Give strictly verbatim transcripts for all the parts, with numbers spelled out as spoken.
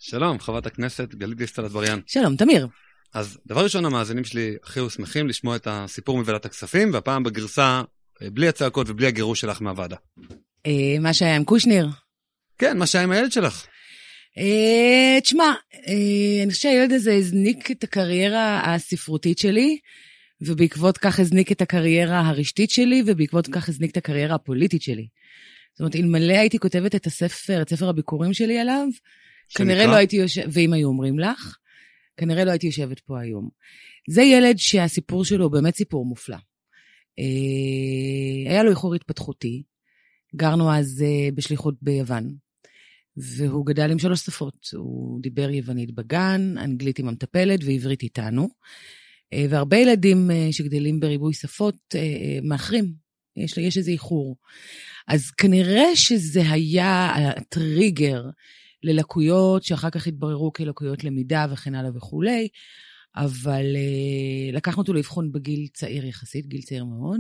שלום, חברת הכנסת גלית דיסטל אטבריאן. שלום, תמיר. אז דבר ראשון, המאזינים שלי הכי שמחים לשמוע את הסיפור מוועדת הכספים, והפעם בגרסה בלי הצעקות ובלי הגירוש שלך מהוועדה. מה שהיה עם קושניר? כן, מה שהיה עם הילד שלך. תשמע, אני חושב שהילד הזה הזניק את הקריירה הספרותית שלי, ובעקבות כך הזניק את הקריירה הרשתית שלי, ובעקבות כך הזניק את הקריירה הפוליטית שלי. זאת אומרת, אלמלא הייתי כותבת את הספר, את ספר הביקורים שלי עליו, כנראה לא הייתי יושבת, ואם היו אומרים לך, כנראה לא הייתי יושבת פה היום. זה ילד שהסיפור שלו הוא באמת סיפור מופלא. היה לו איחור התפתחותי, גרנו אז בשליחות ביוון, והוא גדל עם שלוש שפות. הוא דיבר יוונית בגן, אנגלית עם המטפלת ועברית איתנו, והרבה ילדים שגדלים בריבוי שפות מאחרים, יש, יש איזה איחור. אז כנראה שזה היה הטריגר ללקויות שאחר כך התבררו כלקויות למידה וכן הלאה וכולי, אבל לקחנו אותו לאבחון בגיל צעיר יחסית, גיל צעיר מאוד,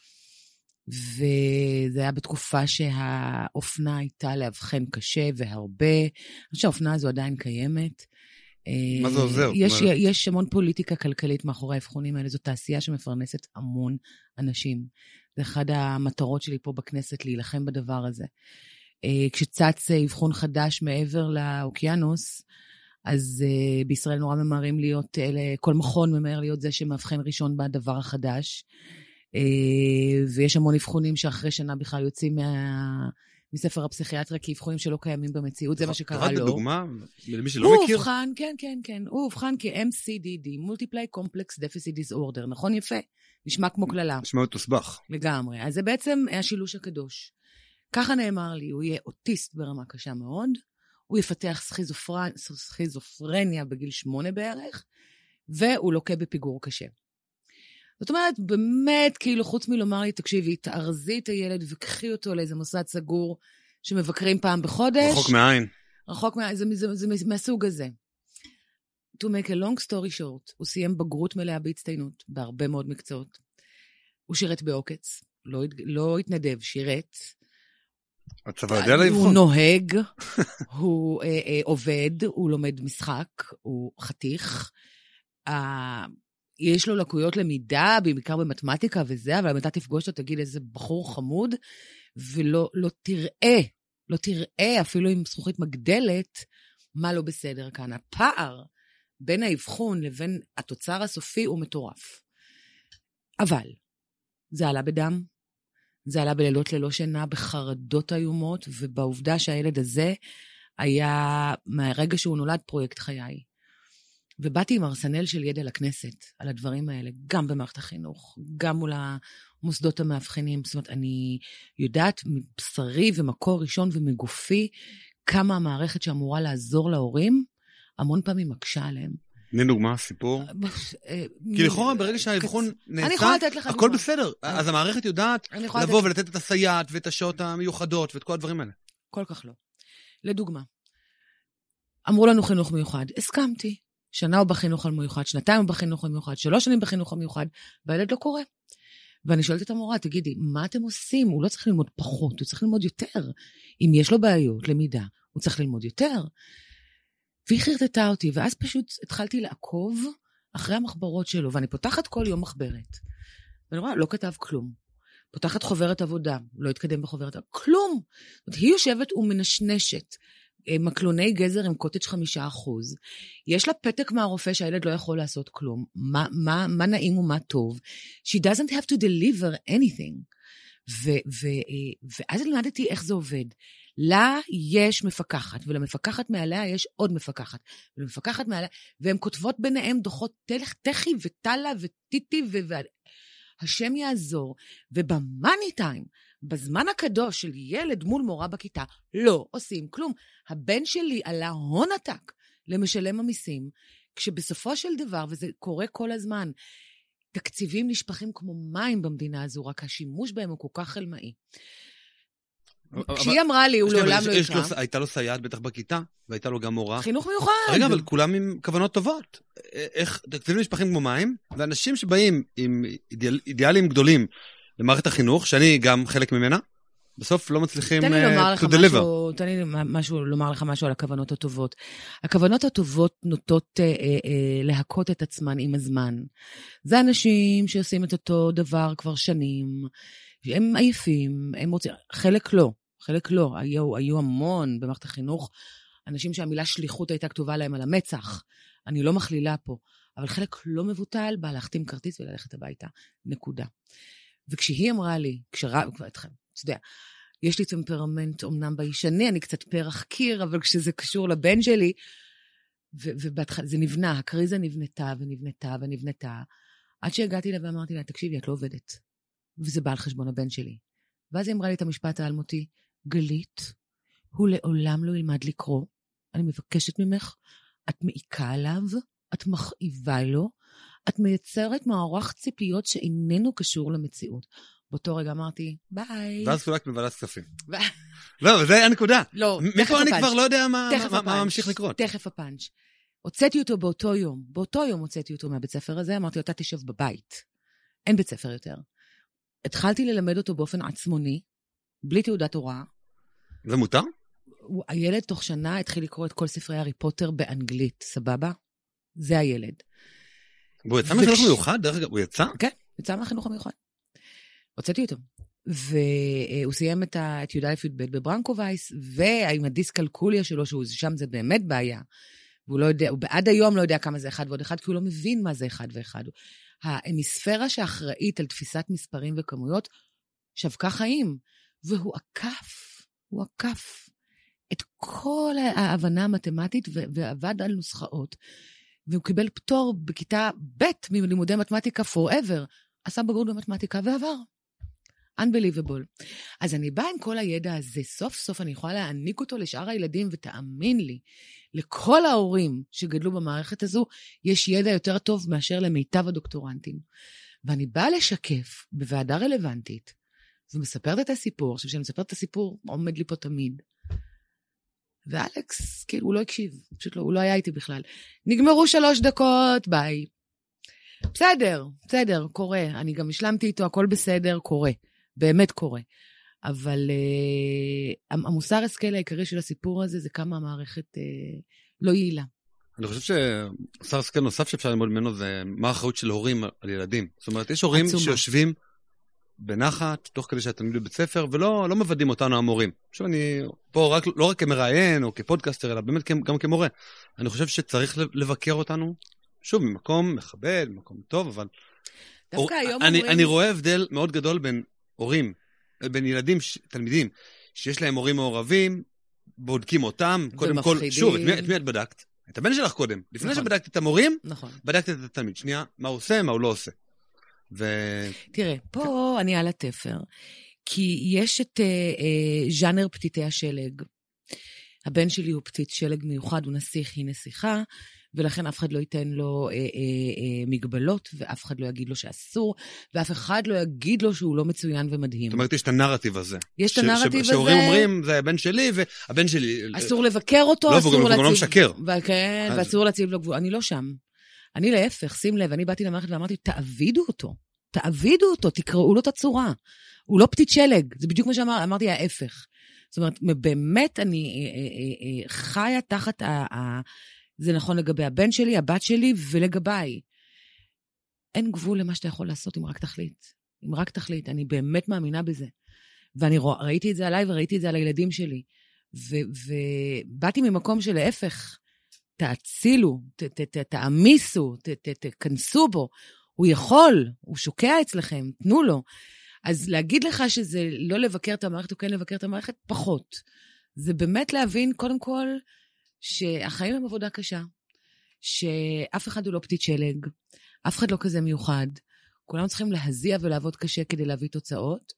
וזה היה בתקופה שהאופנה הייתה לאבחן קשה והרבה, אני חושב שהאופנה הזו עדיין קיימת. מה זה עוזר? יש, יש המון פוליטיקה כלכלית מאחורי האבחונים האלה, זו תעשייה שמפרנסת המון אנשים. זה אחד המטרות שלי פה בכנסת, להילחם בדבר הזה. כשצץ אבחון חדש מעבר לאוקיינוס, אז uh, בישראל נורא ממהרים להיות, אלה, כל מכון ממהר להיות זה שמאבחן ראשון בדבר החדש, uh, ויש המון אבחונים שאחרי שנה בכלל יוצאים מה, מספר הפסיכיאטריה, כי אבחונים שלא קיימים במציאות, זה מה שקרה לו. דוגמה, למי שלא הוא מכיר? אובחן, כן, כן, כן, הוא אובחן כ-אם סי די די, Multiply Complex Deficit Disorder, נכון יפה? נשמע כמו כללה. נשמע מאוד תוסבך. לגמרי, אז זה בעצם השילוש הקדוש. ככה נאמר לי, הוא יהיה אוטיסט ברמה קשה מאוד, הוא יפתח סכיזופרנ... סכיזופרניה בגיל שמונה בערך, והוא לוקה בפיגור קשה. זאת אומרת, באמת, כאילו, חוץ מלומר לי, תקשיבי, תארזי את הילד וקחי אותו לאיזה מוסד סגור, שמבקרים פעם בחודש. רחוק מעין. רחוק מעין, זה, זה, זה, זה מהסוג הזה. To make a long story short, הוא סיים בגרות מלאה בהצטיינות, בהרבה מאוד מקצועות. הוא שירת בעוקץ, לא, לא התנדב, שירת. הצבא יודע לאבחון. הוא נוהג, הוא אה, אה, עובד, הוא לומד משחק, הוא חתיך, אה, יש לו לקויות למידה, בעיקר במתמטיקה וזה, אבל אתה תפגוש אותו, תגיד איזה בחור חמוד, ולא לא תראה, לא תראה אפילו עם זכוכית מגדלת, מה לא בסדר כאן. הפער בין האבחון לבין התוצר הסופי הוא מטורף. אבל זה עלה בדם, זה עלה בלילות ללא שינה, בחרדות איומות, ובעובדה שהילד הזה היה מהרגע שהוא נולד פרויקט חיי. ובאתי עם ארסנל של ידע לכנסת על הדברים האלה, גם במערכת החינוך, גם מול המוסדות המאבחנים. זאת אומרת, אני יודעת מבשרי ומקור ראשון ומגופי, כמה המערכת שאמורה לעזור להורים, המון פעמים מקשה עליהם. תני דוגמה, סיפור. כי לכאורה ברגע שהאבחון נעשה, הכל בסדר. אז המערכת יודעת לבוא ולתת את הסייעת ואת השעות המיוחדות ואת כל הדברים האלה. כל כך לא. לדוגמה, אמרו לנו חינוך מיוחד, הסכמתי. שנה הוא בחינוך המיוחד, שנתיים הוא בחינוך המיוחד, שלוש שנים בחינוך המיוחד, והילד לא קורה. ואני שואלת את המורה, תגידי, מה אתם עושים? הוא לא צריך ללמוד פחות, הוא צריך ללמוד יותר. אם יש לו בעיות למידה, הוא צריך ללמוד יותר. והיא חרטטה אותי, ואז פשוט התחלתי לעקוב אחרי המחברות שלו, ואני פותחת כל יום מחברת. ואני רואה, לא כתב כלום. פותחת חוברת עבודה, לא התקדם בחוברת עבודה, כלום. היא יושבת ומנשנשת, מקלוני גזר עם קוטג' חמישה אחוז. יש לה פתק מהרופא שהילד לא יכול לעשות כלום. מה, מה, מה נעים ומה טוב. She doesn't have to deliver anything. ו, ו, ואז למדתי איך זה עובד. לה יש מפקחת, ולמפקחת מעליה יש עוד מפקחת, ולמפקחת מעליה, והן כותבות ביניהם דוחות תלך, תחי וטלה וטיטי, והשם יעזור, ובמאני טיים, בזמן הקדוש של ילד מול מורה בכיתה, לא עושים כלום. הבן שלי עלה הון עתק למשלם המיסים, כשבסופו של דבר, וזה קורה כל הזמן, תקציבים נשפכים כמו מים במדינה הזו, רק השימוש בהם הוא כל כך חלמאי. כשהיא אמרה לי, הוא לעולם לא יקרא. הייתה לו סייעת בטח בכיתה, והייתה לו גם מורה. חינוך מיוחד. רגע, אבל כולם עם כוונות טובות. איך, תקציבים נשפכים כמו מים, ואנשים שבאים עם אידיאלים גדולים למערכת החינוך, שאני גם חלק ממנה, בסוף לא מצליחים תן לי לומר לך to deliver. משהו, תן לי משהו, לומר לך משהו על הכוונות הטובות. הכוונות הטובות נוטות אה, אה, להכות את עצמן עם הזמן. זה אנשים שעושים את אותו דבר כבר שנים, הם עייפים, הם רוצים, חלק לא, חלק לא, היו, היו המון במערכת החינוך, אנשים שהמילה שליחות הייתה כתובה להם על המצח, אני לא מכלילה פה, אבל חלק לא מבוטל, בא להחתים כרטיס וללכת הביתה, נקודה. וכשהיא אמרה לי, כשרב, כבר אתכם, אתה יודע, יש לי טמפרמנט אומנם בישני, אני קצת פרח קיר, אבל כשזה קשור לבן שלי, וזה נבנה, הקריזה נבנתה ונבנתה ונבנתה, עד שהגעתי לה ואמרתי לה, תקשיבי, את לא עובדת. וזה בא על חשבון הבן שלי. ואז היא אמרה לי את המשפט האלמותי, גלית, הוא לעולם לא ילמד לקרוא, אני מבקשת ממך, את מעיקה עליו, את מכאיבה לו, את מייצרת מערך ציפיות שאיננו קשור למציאות. באותו רגע אמרתי, ביי. ואז חולק בוועדת כספים. לא, וזה היה נקודה. לא, מפה אני כבר לא יודע מה ממשיך לקרות. תכף הפאנץ'. הוצאתי אותו באותו יום, באותו יום הוצאתי אותו מהבית ספר הזה, אמרתי, אתה תשב בבית. אין בית ספר יותר. התחלתי ללמד אותו באופן עצמוני, בלי תעודת הוראה. זה מותר? הילד תוך שנה התחיל לקרוא את כל ספרי הארי פוטר באנגלית, סבבה? זה הילד. והוא יצא מהחינוך מיוחד? דרך אגב, הוא יצא? כן, יצא מהחינוך המיוחד. הוצאתי אותו. והוא סיים את י"א י"ב בברנקו-וייס, ועם הדיסקלקוליה שלו, שהוא שם זה באמת בעיה. והוא לא יודע, הוא בעד היום לא יודע כמה זה אחד ועוד אחד, כי הוא לא מבין מה זה אחד ואחד. ההמיספירה שאחראית על תפיסת מספרים וכמויות, שבקה חיים. והוא עקף, הוא עקף את כל ההבנה המתמטית, ועבד על נוסחאות. והוא קיבל פטור בכיתה ב' מלימודי מתמטיקה forever, עשה בגרות במתמטיקה ועבר. Unbelievable. אז אני באה עם כל הידע הזה, סוף סוף אני יכולה להעניק אותו לשאר הילדים, ותאמין לי, לכל ההורים שגדלו במערכת הזו, יש ידע יותר טוב מאשר למיטב הדוקטורנטים. ואני באה לשקף בוועדה רלוונטית, ומספרת את הסיפור, עכשיו שאני מספרת את הסיפור, עומד לי פה תמיד. ואלכס, כאילו, הוא לא הקשיב, פשוט לא, הוא לא היה איתי בכלל. נגמרו שלוש דקות, ביי. בסדר, בסדר, קורה. אני גם השלמתי איתו, הכל בסדר, קורה. באמת קורה. אבל uh, המוסר השכל העיקרי של הסיפור הזה, זה כמה המערכת uh, לא יעילה. אני חושב שמוסר השכל נוסף שאפשר ללמוד ממנו, זה מה האחריות של הורים על ילדים. זאת אומרת, יש הורים עצומה. שיושבים בנחת, תוך כדי שהתלמיד בבית ספר, ולא לא מבדים אותנו המורים. עכשיו אני פה רק, לא רק כמראיין או כפודקאסטר, אלא באמת גם כמורה. אני חושב שצריך לבקר אותנו, שוב, ממקום מכבד, ממקום טוב, אבל... דווקא או... היום אני, אומרים... אני רואה הבדל מאוד גדול בין הורים, בין ילדים, ש... תלמידים, שיש להם הורים מעורבים, בודקים אותם, קודם כל, שוב, את מי, את מי את בדקת? את הבן שלך קודם. לפני נכון. שבדקת את המורים, נכון. בדקת את התלמיד. שנייה, מה הוא עושה, מה הוא לא עושה. ו... תראה, פה כן. אני על התפר, כי יש את אה, אה, ז'אנר פתיתי השלג. הבן שלי הוא פתית שלג מיוחד, הוא נסיך, היא נסיכה, ולכן אף אחד לא ייתן לו אה, אה, אה, מגבלות, ואף אחד לא יגיד לו שאסור, ואף אחד לא יגיד לו שהוא לא מצוין ומדהים. זאת אומרת, יש את הנרטיב הזה. יש את הנרטיב הזה. שהורים אומרים, זה הבן שלי, והבן שלי... אסור לבקר אותו, לא, אסור להציב... לא, והוא גם לא משקר. וכן, אז... ואסור להציב לו גבול. אני לא שם. אני להפך, שים לב, אני באתי למערכת ואמרתי, תעבידו אותו, תעבידו אותו, תקראו לו את הצורה. הוא לא פתית שלג, זה בדיוק מה שאמרתי, ההפך. זאת אומרת, באמת אני חיה תחת ה... זה נכון לגבי הבן שלי, הבת שלי, ולגביי. אין גבול למה שאתה יכול לעשות אם רק תחליט. אם רק תחליט, אני באמת מאמינה בזה. ואני ראיתי את זה עליי וראיתי את זה על הילדים שלי. ובאתי ממקום של ההפך, תעצילו, תעמיסו, תכנסו בו. הוא יכול, הוא שוקע אצלכם, תנו לו. אז להגיד לך שזה לא לבקר את המערכת או כן לבקר את המערכת, פחות. זה באמת להבין, קודם כל, שהחיים הם עבודה קשה, שאף אחד הוא לא פתית שלג, אף אחד לא כזה מיוחד, כולם צריכים להזיע ולעבוד קשה כדי להביא תוצאות,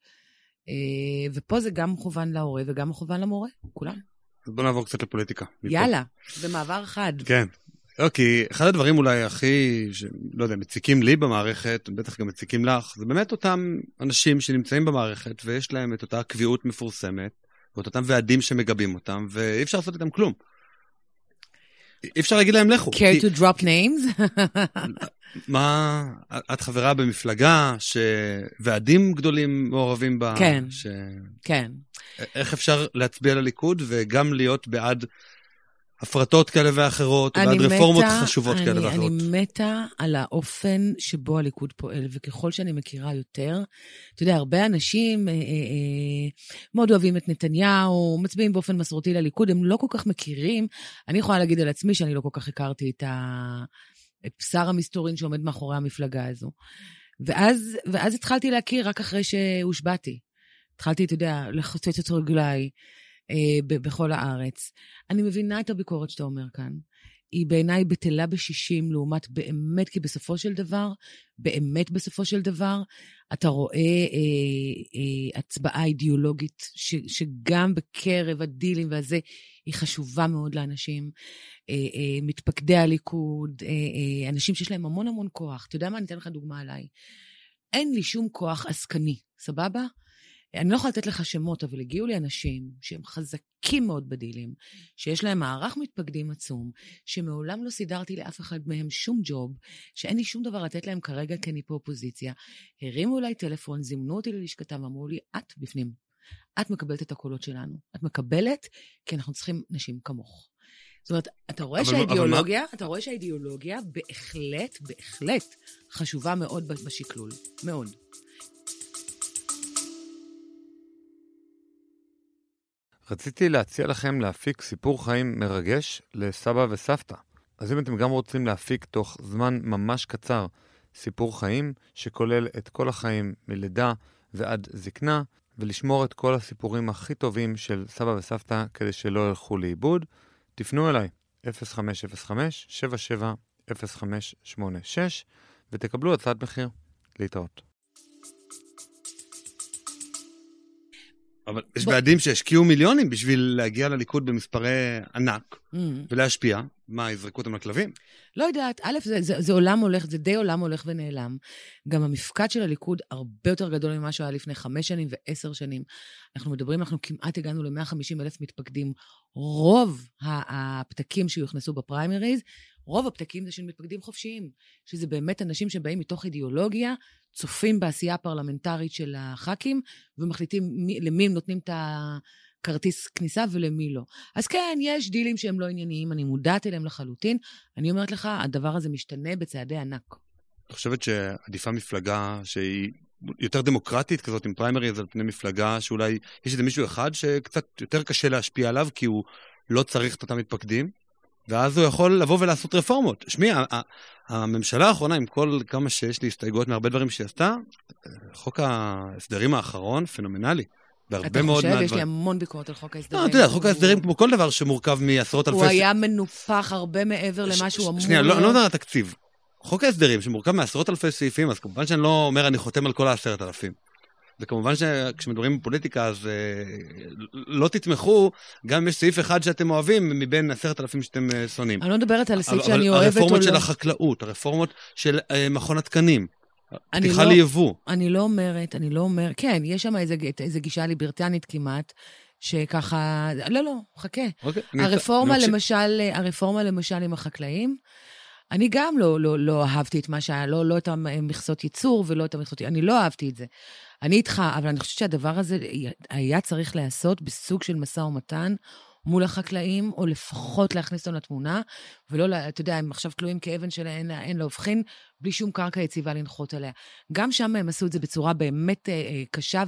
ופה זה גם מכוון להורה וגם מכוון למורה, כולם. אז בוא נעבור קצת לפוליטיקה. יאללה, במעבר אחד. כן, כי אחד הדברים אולי הכי, לא יודע, מציקים לי במערכת, בטח גם מציקים לך, זה באמת אותם אנשים שנמצאים במערכת, ויש להם את אותה קביעות מפורסמת, ואת אותם ועדים שמגבים אותם, ואי אפשר לעשות איתם כלום. אי אפשר להגיד להם לכו. care to drop names? מה, את חברה במפלגה שוועדים גדולים מעורבים בה? כן, ש... כן. איך אפשר להצביע לליכוד וגם להיות בעד הפרטות כאלה ואחרות, בעד רפורמות מתה, חשובות אני, כאלה ואחרות? אני מתה על האופן שבו הליכוד פועל, וככל שאני מכירה יותר, אתה יודע, הרבה אנשים אה, אה, אה, מאוד אוהבים את נתניהו, מצביעים באופן מסורתי לליכוד, הם לא כל כך מכירים, אני יכולה להגיד על עצמי שאני לא כל כך הכרתי את, ה, את בשר המסתורין שעומד מאחורי המפלגה הזו. ואז, ואז התחלתי להכיר רק אחרי שהושבעתי. התחלתי, אתה יודע, לחצות את רגליי, בכל הארץ. אני מבינה את הביקורת שאתה אומר כאן. היא בעיניי בטלה בשישים, לעומת באמת, כי בסופו של דבר, באמת בסופו של דבר, אתה רואה אה, אה, הצבעה אידיאולוגית, ש, שגם בקרב הדילים והזה, היא חשובה מאוד לאנשים. אה, אה, מתפקדי הליכוד, אה, אה, אנשים שיש להם המון המון כוח. אתה יודע מה? אני אתן לך דוגמה עליי. אין לי שום כוח עסקני, סבבה? אני לא יכולה לתת לך שמות, אבל הגיעו לי אנשים שהם חזקים מאוד בדילים, שיש להם מערך מתפקדים עצום, שמעולם לא סידרתי לאף אחד מהם שום ג'וב, שאין לי שום דבר לתת להם כרגע כי אני פה אופוזיציה. הרימו אליי טלפון, זימנו אותי ללשכתם, ואמרו לי, את בפנים, את מקבלת את הקולות שלנו. את מקבלת כי אנחנו צריכים נשים כמוך. זאת אומרת, אתה רואה שהאידיאולוגיה, אתה רואה שהאידיאולוגיה בהחלט, בהחלט חשובה מאוד בשקלול. מאוד. רציתי להציע לכם להפיק סיפור חיים מרגש לסבא וסבתא. אז אם אתם גם רוצים להפיק תוך זמן ממש קצר סיפור חיים שכולל את כל החיים מלידה ועד זקנה, ולשמור את כל הסיפורים הכי טובים של סבא וסבתא כדי שלא ילכו לאיבוד, תפנו אליי אפס חמש אפס חמש שבע שבע אפס חמש שמונה שש ותקבלו הצעת מחיר. להתראות. אבל יש ועדים שהשקיעו מיליונים בשביל להגיע לליכוד במספרי ענק, ולהשפיע. מה, יזרקו אותם לכלבים? לא יודעת, א', זה, זה, זה עולם הולך, זה די עולם הולך ונעלם. גם המפקד של הליכוד הרבה יותר גדול ממה שהיה לפני חמש שנים ועשר שנים. אנחנו מדברים, אנחנו כמעט הגענו ל-מאה וחמישים אלף מתפקדים. רוב הפתקים שיוכנסו בפריימריז, רוב הפתקים זה של מתפקדים חופשיים, שזה באמת אנשים שבאים מתוך אידיאולוגיה, צופים בעשייה הפרלמנטרית של הח"כים, ומחליטים מי, למי הם נותנים את הכרטיס כניסה ולמי לא. אז כן, יש דילים שהם לא ענייניים, אני מודעת אליהם לחלוטין, אני אומרת לך, הדבר הזה משתנה בצעדי ענק. אני חושבת שעדיפה מפלגה שהיא יותר דמוקרטית כזאת, עם פריימריז על פני מפלגה, שאולי יש איזה מישהו אחד שקצת יותר קשה להשפיע עליו, כי הוא לא צריך את אותם מתפקדים, ואז הוא יכול לבוא ולעשות רפורמות. שמי, הממשלה האחרונה, עם כל כמה שיש לי הסתייגות מהרבה דברים שהיא עשתה, חוק ההסדרים האחרון פנומנלי. אתה חושב, יש לי המון ביקורת על חוק ההסדרים. לא, אתה יודע, חוק ההסדרים כמו כל דבר שמורכב מעשרות אלפי... הוא היה מנופח הרבה מעבר למה שהוא אמור... שנייה, לא יודע על התקציב. חוק ההסדרים שמורכב מעשרות אלפי סעיפים, אז כמובן שאני לא אומר, אני חותם על כל העשרת אלפים. וכמובן שכשמדברים בפוליטיקה, אז לא תתמכו, גם אם יש סעיף אחד שאתם אוהבים, מבין עשרת אלפים שאתם שונאים. אני לא מדברת על הסעיף שאני אוהבת. הרפורמות של החקלאות, הרפורמות של מכון התקנים, פתיחה ליבוא. אני לא אומרת, אני לא אומרת, כן, יש שם איזו גישה ליברטנית כמעט, שככה, לא, לא, חכה. הרפורמה למשל, הרפורמה למשל עם החקלאים, אני גם לא, לא, לא אהבתי את מה שהיה, לא, לא את המכסות ייצור ולא את המכסות, אני לא אהבתי את זה. אני איתך, אבל אני חושבת שהדבר הזה היה צריך לעשות בסוג של משא ומתן מול החקלאים, או לפחות להכניס אותם לתמונה, ולא, אתה יודע, הם עכשיו תלויים כאבן שלהם, אין להובחין, בלי שום קרקע יציבה לנחות עליה. גם שם הם עשו את זה בצורה באמת קשה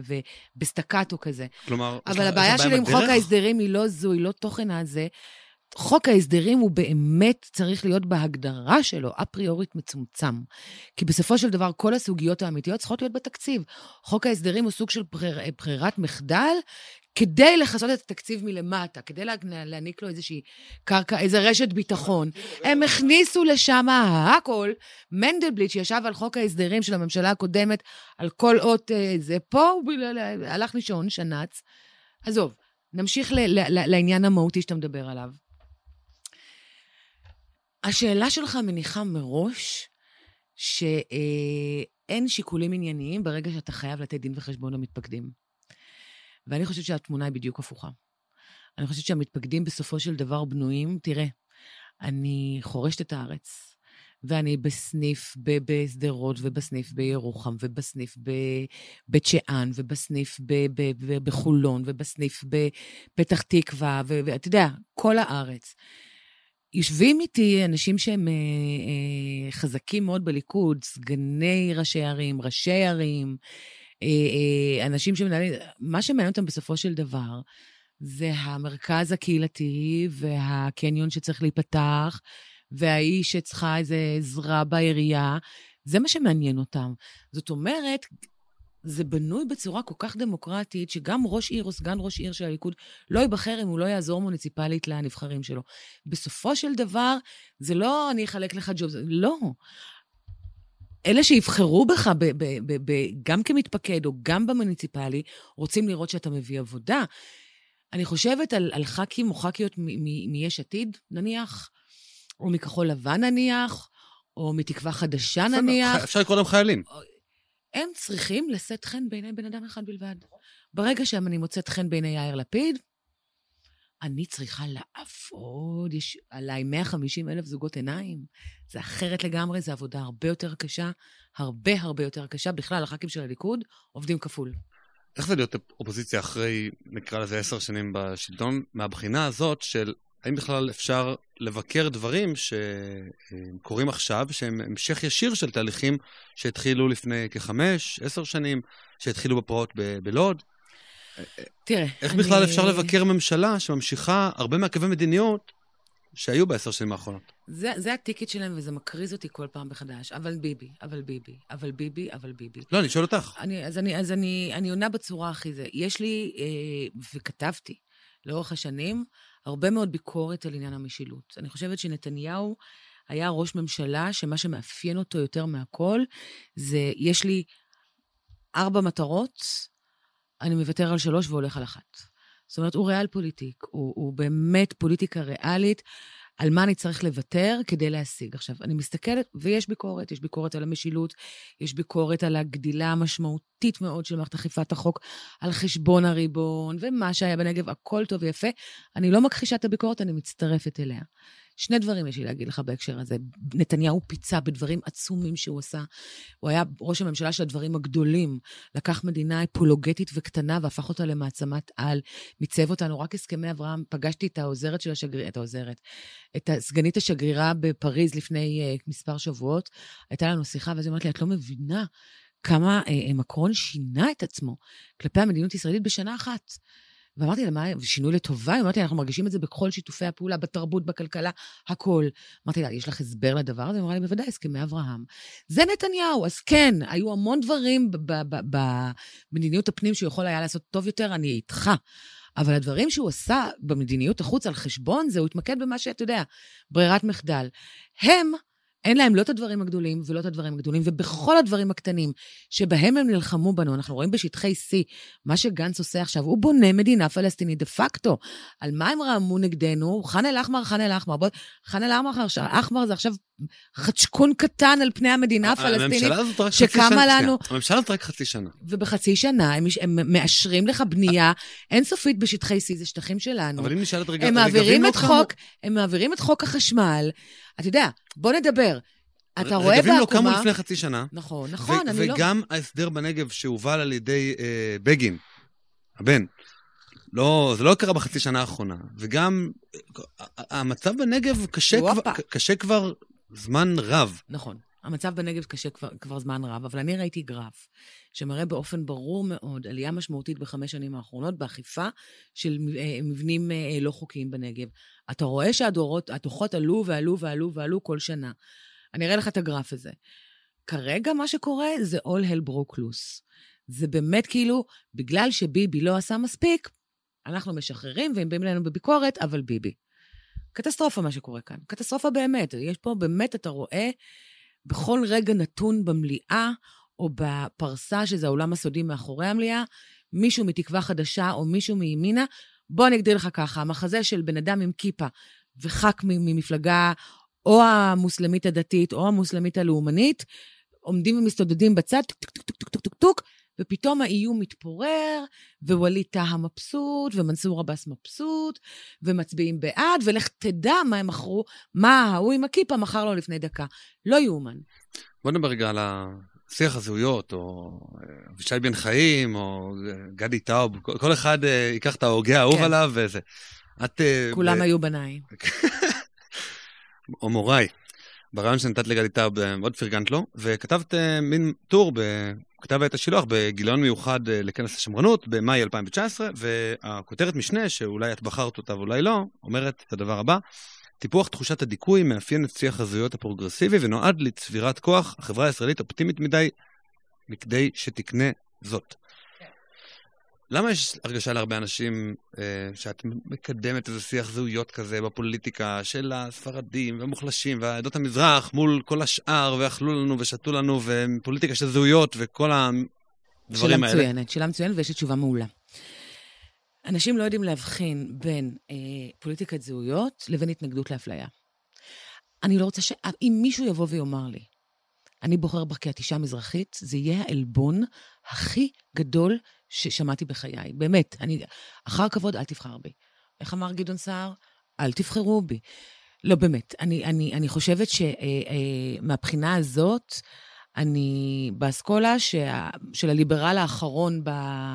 ובסטקטו כזה. כלומר, אבל הבעיה שלי עם חוק ההסדרים היא לא זו, היא לא תוכן הזה, חוק ההסדרים הוא באמת צריך להיות בהגדרה שלו, אפריורית מצומצם. כי בסופו של דבר, כל הסוגיות האמיתיות צריכות להיות בתקציב. חוק ההסדרים הוא סוג של ברירת מחדל, כדי לחסות את התקציב מלמטה, כדי להעניק לו איזושהי קרקע, איזו רשת ביטחון. הם הכניסו לשם הכל, מנדלבליט שישב על חוק ההסדרים של הממשלה הקודמת, על כל אות זה פה, הוא הלך לישון, שנץ. עזוב, נמשיך לעניין המהותי שאתה מדבר עליו. השאלה שלך מניחה מראש שאין שיקולים ענייניים ברגע שאתה חייב לתת דין וחשבון למתפקדים. ואני חושבת שהתמונה היא בדיוק הפוכה. אני חושבת שהמתפקדים בסופו של דבר בנויים, תראה, אני חורשת את הארץ, ואני בסניף בסדרות, ובסניף בירוחם, ובסניף בבית שאן, ובסניף בחולון, ובסניף בפתח תקווה, ואתה יודע, כל הארץ. יושבים איתי אנשים שהם אה, אה, חזקים מאוד בליכוד, סגני ראשי ערים, ראשי ערים, אה, אה, אנשים שמנהלים, מה שמעניין אותם בסופו של דבר, זה המרכז הקהילתי, והקניון שצריך להיפתח, והאיש שצריכה איזו עזרה בעירייה, זה מה שמעניין אותם. זאת אומרת, זה בנוי בצורה כל כך דמוקרטית, שגם ראש עיר או סגן ראש עיר של הליכוד לא ייבחר אם הוא לא יעזור מוניציפלית לנבחרים שלו. בסופו של דבר, זה לא אני אחלק לך ג'וב, לא. אלה שיבחרו בך, ב- ב- ב- ב- גם כמתפקד או גם במוניציפלי, רוצים לראות שאתה מביא עבודה. אני חושבת על, על ח"כים או ח"כיות מיש עתיד, נניח, או מכחול לבן נניח, או מתקווה חדשה נניח. אפשר לקרוא להם חיילים. הם צריכים לשאת חן בעיני בן אדם אחד בלבד. ברגע שאני מוצאת חן בעיני יאיר לפיד, אני צריכה לעבוד, יש עליי מאה וחמישים אלף זוגות עיניים. זה אחרת לגמרי, זה עבודה הרבה יותר קשה, הרבה הרבה יותר קשה. בכלל, הח"כים של הליכוד עובדים כפול. איך זה להיות אופוזיציה אחרי, נקרא לזה עשר שנים בשלטון, מהבחינה הזאת של האם בכלל אפשר לבקר דברים שקורים עכשיו, שהם המשך ישיר של תהליכים שהתחילו לפני כחמש, עשר שנים, שהתחילו בפרעות ב- בלוד? תראה, איך בכלל אני... אפשר לבקר ממשלה שממשיכה הרבה מהקווי מדיניות שהיו בעשר שנים האחרונות? זה, זה הטיקט שלהם, וזה מקריז אותי כל פעם מחדש. אבל ביבי, אבל ביבי, אבל ביבי, אבל ביבי. לא, אני שואל אותך. אני, אז אני, אז אני, אני עונה בצורה הכי זה. יש לי, אה, וכתבתי לאורך השנים, הרבה מאוד ביקורת על עניין המשילות. אני חושבת שנתניהו היה ראש ממשלה, שמה שמאפיין אותו יותר מהכל, זה, יש לי ארבע מטרות, אני מוותר על שלוש והולך על אחת. זאת אומרת, הוא ריאל פוליטיק, הוא, הוא באמת פוליטיקה ריאלית, על מה אני צריך לוותר כדי להשיג. עכשיו, אני מסתכלת, ויש ביקורת, יש ביקורת על המשילות, יש ביקורת על הגדילה המשמעותית מאוד של מערכת אכיפת החוק, על חשבון הריבון, ומה שהיה בנגב, הכל טוב ויפה. אני לא מכחישה את הביקורת, אני מצטרפת אליה. שני דברים יש לי להגיד לך בהקשר הזה. נתניהו פיצה בדברים עצומים שהוא עשה. הוא היה ראש הממשלה של הדברים הגדולים. לקח מדינה אפולוגטית וקטנה, והפך אותה למעצמת על. מיצב אותנו, רק הסכמי אברהם. פגשתי את העוזרת של השגריר, את העוזרת, את הסגנית השגרירה בפריז לפני uh, מספר שבועות. הייתה לנו שיחה, ואז היא אומרת לי, את לא מבינה כמה uh, מקרון שינה את עצמו כלפי המדיניות הישראלית בשנה אחת. ואמרתי לה, מה, שינוי לטובה? אמרתי, אנחנו מרגישים את זה בכל שיתופי הפעולה, בתרבות, בכלכלה, הכל. אמרתי לה, יש לך הסבר לדבר הזה? אמרה לי, בוודאי, הסכמי אברהם. זה נתניהו, אז כן, היו המון דברים במדיניות הפנים שהוא יכול היה לעשות טוב יותר, אני איתך. אבל הדברים שהוא עשה במדיניות החוץ על חשבון, זה הוא התמקד במה שאתה יודע, ברירת מחדל. הם... אין להם לא את הדברים הגדולים ולא את הדברים הגדולים, ובכל הדברים הקטנים שבהם הם נלחמו בנו, אנחנו רואים בשטחי C, מה שגנץ עושה עכשיו, הוא בונה מדינה פלסטינית דה פקטו. על מה הם רעמו נגדנו? חן אל אחמר, חן אל אחמר. חן אל אחמר, אחמר זה עכשיו חצ'קון קטן על פני המדינה הפלסטינית, שקמה לנו... הממשלה הזאת רק חצי שנה. ובחצי שנה הם, הם מאשרים לך בנייה אינסופית בשטחי C, זה שטחים שלנו. אבל אם נשאלת רגע... הם מעבירים את חוק, הם מעבירים את חוק החשמל, אתה יודע, בוא נדבר. אתה רואה בעקומה... רגבים לא קמו לפני חצי שנה. נכון, נכון, אני לא... וגם ההסדר בנגב שהובל על ידי אה, בגין, הבן, לא, זה לא קרה בחצי שנה האחרונה. וגם המצב בנגב קשה כבר, קשה כבר זמן רב. נכון. המצב בנגב קשה כבר, כבר זמן רב, אבל אני ראיתי גרף שמראה באופן ברור מאוד עלייה משמעותית בחמש שנים האחרונות באכיפה של מבנים לא חוקיים בנגב. אתה רואה שהדורות, הדוחות עלו ועלו ועלו ועלו כל שנה. אני אראה לך את הגרף הזה. כרגע מה שקורה זה all hell broke loose. זה באמת כאילו, בגלל שביבי לא עשה מספיק, אנחנו משחררים והם באים לנו בביקורת, אבל ביבי. קטסטרופה מה שקורה כאן. קטסטרופה באמת. יש פה באמת, אתה רואה, בכל רגע נתון במליאה, או בפרסה, שזה העולם הסודי מאחורי המליאה, מישהו מתקווה חדשה, או מישהו מימינה, בוא אני אגדיר לך ככה, המחזה של בן אדם עם כיפה, וחק ממפלגה, או המוסלמית הדתית, או המוסלמית הלאומנית, עומדים ומסתודדים בצד, טוק, טוק, טוק, טוק, טוק, טוק, ופתאום האיום מתפורר, ווליד טאהא מבסוט, ומנסור עבאס מבסוט, ומצביעים בעד, ולך תדע מה הם מכרו, מה ההוא עם הכיפה מכר לו לפני דקה. לא יאומן. בוא נדבר רגע על השיח הזהויות, או אבישי בן חיים, או גדי טאוב, כל אחד ייקח את ההוגה האהוב כן. עליו, וזה. את... כולם ב... היו בניים. או מוריי. ברעיון שנתת לגדי טאוב, מאוד פרגנת לו, וכתבת מין טור בכתב העת השילוח, בגיליון מיוחד לכנס השמרנות, במאי אלפיים תשע עשרה, והכותרת משנה, שאולי את בחרת אותה ואולי לא, אומרת את הדבר הבא, טיפוח תחושת הדיכוי מאפיין את שיח הזהויות הפרוגרסיבי, ונועד לצבירת כוח החברה הישראלית אופטימית מדי, מכדי שתקנה זאת. למה יש הרגשה להרבה אנשים אה, שאת מקדמת איזה שיח זהויות כזה בפוליטיקה של הספרדים והמוחלשים והעדות המזרח מול כל השאר ואכלו לנו ושתו לנו ופוליטיקה של זהויות וכל הדברים האלה? שאלה מצוינת, שאלה מצוינת ויש לי תשובה מעולה. אנשים לא יודעים להבחין בין אה, פוליטיקת זהויות לבין התנגדות לאפליה. אני לא רוצה ש... אם מישהו יבוא ויאמר לי, אני בוחר בה כי אישה מזרחית, זה יהיה העלבון הכי גדול ששמעתי בחיי. באמת, אני, אחר כבוד, אל תבחר בי. איך אמר גדעון סער? אל תבחרו בי. לא, באמת, אני, אני, אני חושבת שמהבחינה הזאת, אני באסכולה שה, של הליברל האחרון ב,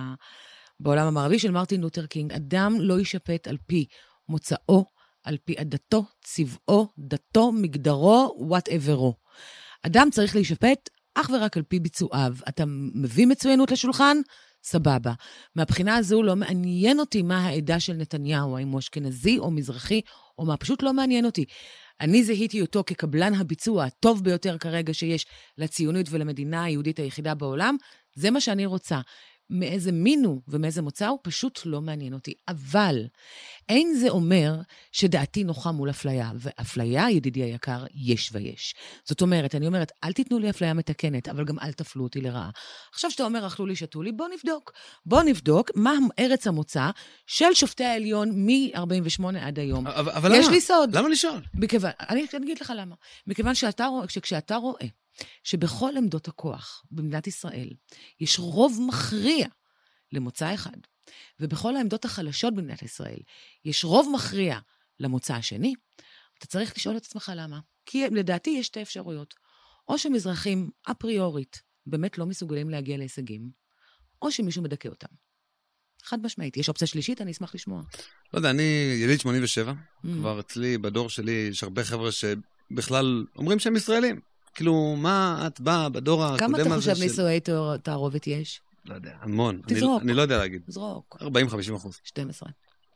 בעולם המערבי של מרטין לותר קינג, אדם לא יישפט על פי מוצאו, על פי עדתו, צבעו, דתו, מגדרו, whateverו. אדם צריך להישפט אך ורק על פי ביצועיו. אתה מביא מצוינות לשולחן? סבבה. מהבחינה הזו לא מעניין אותי מה העדה של נתניהו, האם הוא אשכנזי או מזרחי, או מה, פשוט לא מעניין אותי. אני זהיתי אותו כקבלן הביצוע הטוב ביותר כרגע שיש לציונית ולמדינה היהודית היחידה בעולם, זה מה שאני רוצה. מאיזה מין הוא ומאיזה מוצא הוא פשוט לא מעניין אותי. אבל אין זה אומר שדעתי נוחה מול אפליה, ואפליה, ידידי היקר, יש ויש. זאת אומרת, אני אומרת, אל תיתנו לי אפליה מתקנת, אבל גם אל תפלו אותי לרעה. עכשיו שאתה אומר, אכלו לי, שתו לי, בוא נבדוק. בוא נבדוק מה ארץ המוצא של שופטי העליון מ-ארבעים ושמונה עד היום. אבל, אבל יש למה? לי סוד. למה לשאול? מכיוון, אני אגיד לך למה. מכיוון שאתה, שכשאתה רואה שבכל עמדות הכוח במדינת ישראל יש רוב מכריע למוצא אחד, ובכל העמדות החלשות במדינת ישראל יש רוב מכריע למוצא השני, אתה צריך לשאול את עצמך למה. כי לדעתי יש שתי אפשרויות. או שמזרחים אפריורית באמת לא מסוגלים להגיע להישגים, או שמישהו מדכא אותם. חד משמעית. יש אופציה שלישית, אני אשמח לשמוע. לא יודע, אני יליד שמונים ושבע, mm. כבר אצלי בדור שלי יש הרבה חבר'ה שבכלל אומרים שהם ישראלים. כאילו, מה את באה בדור הקודם הזה של... כמה אתה חושב נישואי תערובת יש? לא יודע, המון. תזרוק. אני, אני לא יודע להגיד. זרוק. ארבעים עד חמישים אחוז. שתים עשרה.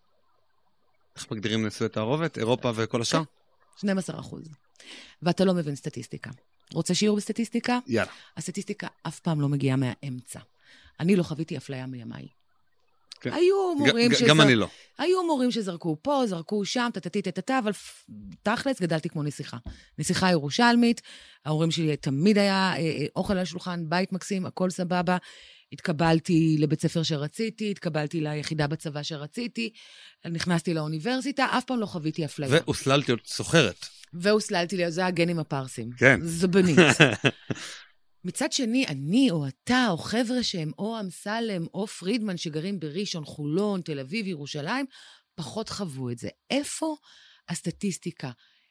איך מגדירים נישואי תערובת? אירופה וכל השאר? שנים עשר אחוז. ואתה לא מבין סטטיסטיקה. רוצה שיעור בסטטיסטיקה? יאללה. הסטטיסטיקה אף פעם לא מגיעה מהאמצע. אני לא חוויתי אפליה מימיי. כן. היו מורים שזר... גם אני לא. היו מורים שזרקו פה, זרקו שם, תתתי תתתה, אבל תכלס גדלתי כמו נסיכה. נסיכה ירושלמית, ההורים שלי תמיד היה אוכל על השולחן, בית מקסים, הכל סבבה. התקבלתי לבית ספר שרציתי, התקבלתי ליחידה בצבא שרציתי, נכנסתי לאוניברסיטה, אף פעם לא חוויתי אפליה. והוסללתי להיות סוחרת. והוסללתי להיות, זה הגנים הפרסים. כן. זבנית. מצד שני, אני או אתה או חבר'ה שהם או אמסלם או פרידמן שגרים בראשון, חולון, תל אביב, ירושלים, פחות חוו את זה. איפה הסטטיסטיקה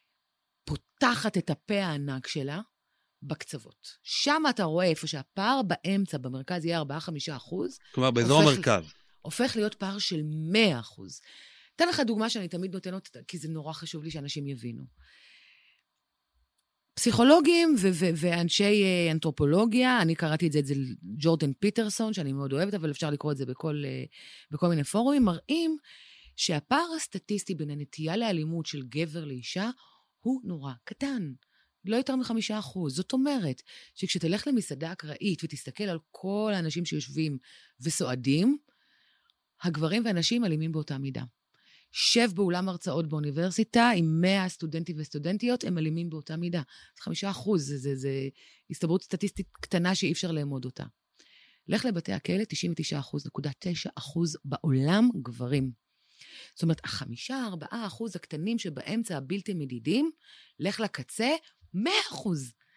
פותחת את הפה הענק שלה? בקצוות. שם אתה רואה איפה שהפער באמצע, במרכז יהיה ארבעה עד חמישה אחוז. כלומר, באזור המרכז. הופך להיות פער של מאה אחוז. אתן לך דוגמה שאני תמיד נותנת, כי זה נורא חשוב לי שאנשים יבינו. פסיכולוגים ו- ו- ואנשי אנתרופולוגיה, אני קראתי את זה אצל ג'ורדן פיטרסון, שאני מאוד אוהבת, אבל אפשר לקרוא את זה בכל, בכל מיני פורומים, מראים שהפער הסטטיסטי בין הנטייה לאלימות של גבר לאישה, הוא נורא קטן. לא יותר מחמישה אחוז. זאת אומרת, שכשתלך למסעדה אקראית ותסתכל על כל האנשים שיושבים וסועדים, הגברים והנשים אלימים באותה מידה. שב באולם הרצאות באוניברסיטה עם מאה סטודנטים וסטודנטיות, הם אלימים באותה מידה. זה חמישה אחוז, זה, זה, זה הסתברות סטטיסטית קטנה שאי אפשר לאמוד אותה. לך לבתי הכלא, תשעים ותשעה אחוז נקודה תשע אחוז בעולם גברים. זאת אומרת, החמישה, ארבעה אחוז הקטנים שבאמצע הבלתי מדידים, לך לקצה, מאה אחוז.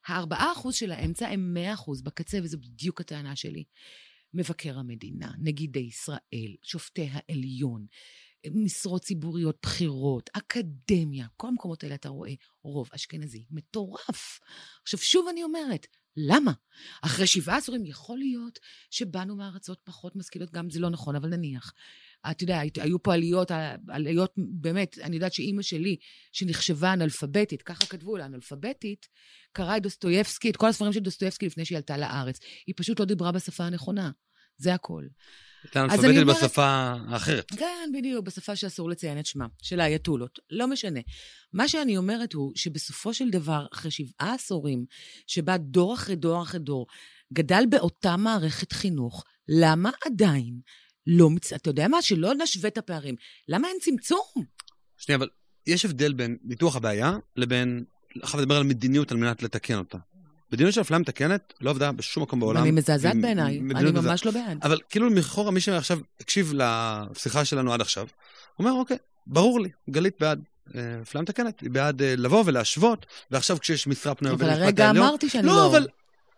הארבעה אחוז של האמצע הם מאה אחוז בקצה, וזו בדיוק הטענה שלי. מבקר המדינה, נגידי ישראל, שופטי העליון, משרות ציבוריות, בחירות, אקדמיה, כל המקומות האלה אתה רואה רוב אשכנזי, מטורף. עכשיו שוב אני אומרת, למה? אחרי שבעה עשורים יכול להיות שבאנו מארצות פחות משכילות, גם זה לא נכון, אבל נניח. אתה יודע, היו פה עליות, עליות באמת, אני יודעת שאימא שלי, שנחשבה אנאלפביתית, ככה כתבו לה, אנאלפביתית, קראה את דוסטויבסקי, את כל הספרים של דוסטויבסקי לפני שהיא עלתה לארץ. היא פשוט לא דיברה בשפה הנכונה. זה הכל. הייתה אנאלפביתית בשפה האחרת. כן, בדיוק, בשפה שאסור לציין את שמה, של האייתולות. לא משנה. מה שאני אומרת הוא, שבסופו של דבר, אחרי שבעה עשורים, שבה דור אחרי דור אחרי דור, גדל באותה מערכת חינוך, למה עדיין לא מצ... אתה יודע מה? שלא נשווה את הפערים. למה אין צמצום? שנייה, אבל יש הבדל בין ניתוח הבעיה לבין, אחר לדבר על מדיניות על מנת לתקן אותה. מדיניות של אפליה מתקנת לא עבדה בשום מקום בעולם. אני מזעזעת בעיניי, אני ממש לא בעד. אבל כאילו מחורה מי שעכשיו הקשיב לשיחה שלנו עד עכשיו, הוא אומר, אוקיי, ברור לי, גלית בעד אפליה מתקנת, היא בעד לבוא ולהשוות, ועכשיו כשיש משרה פנויה אבל הרגע אמרתי שאני לא... לא, אבל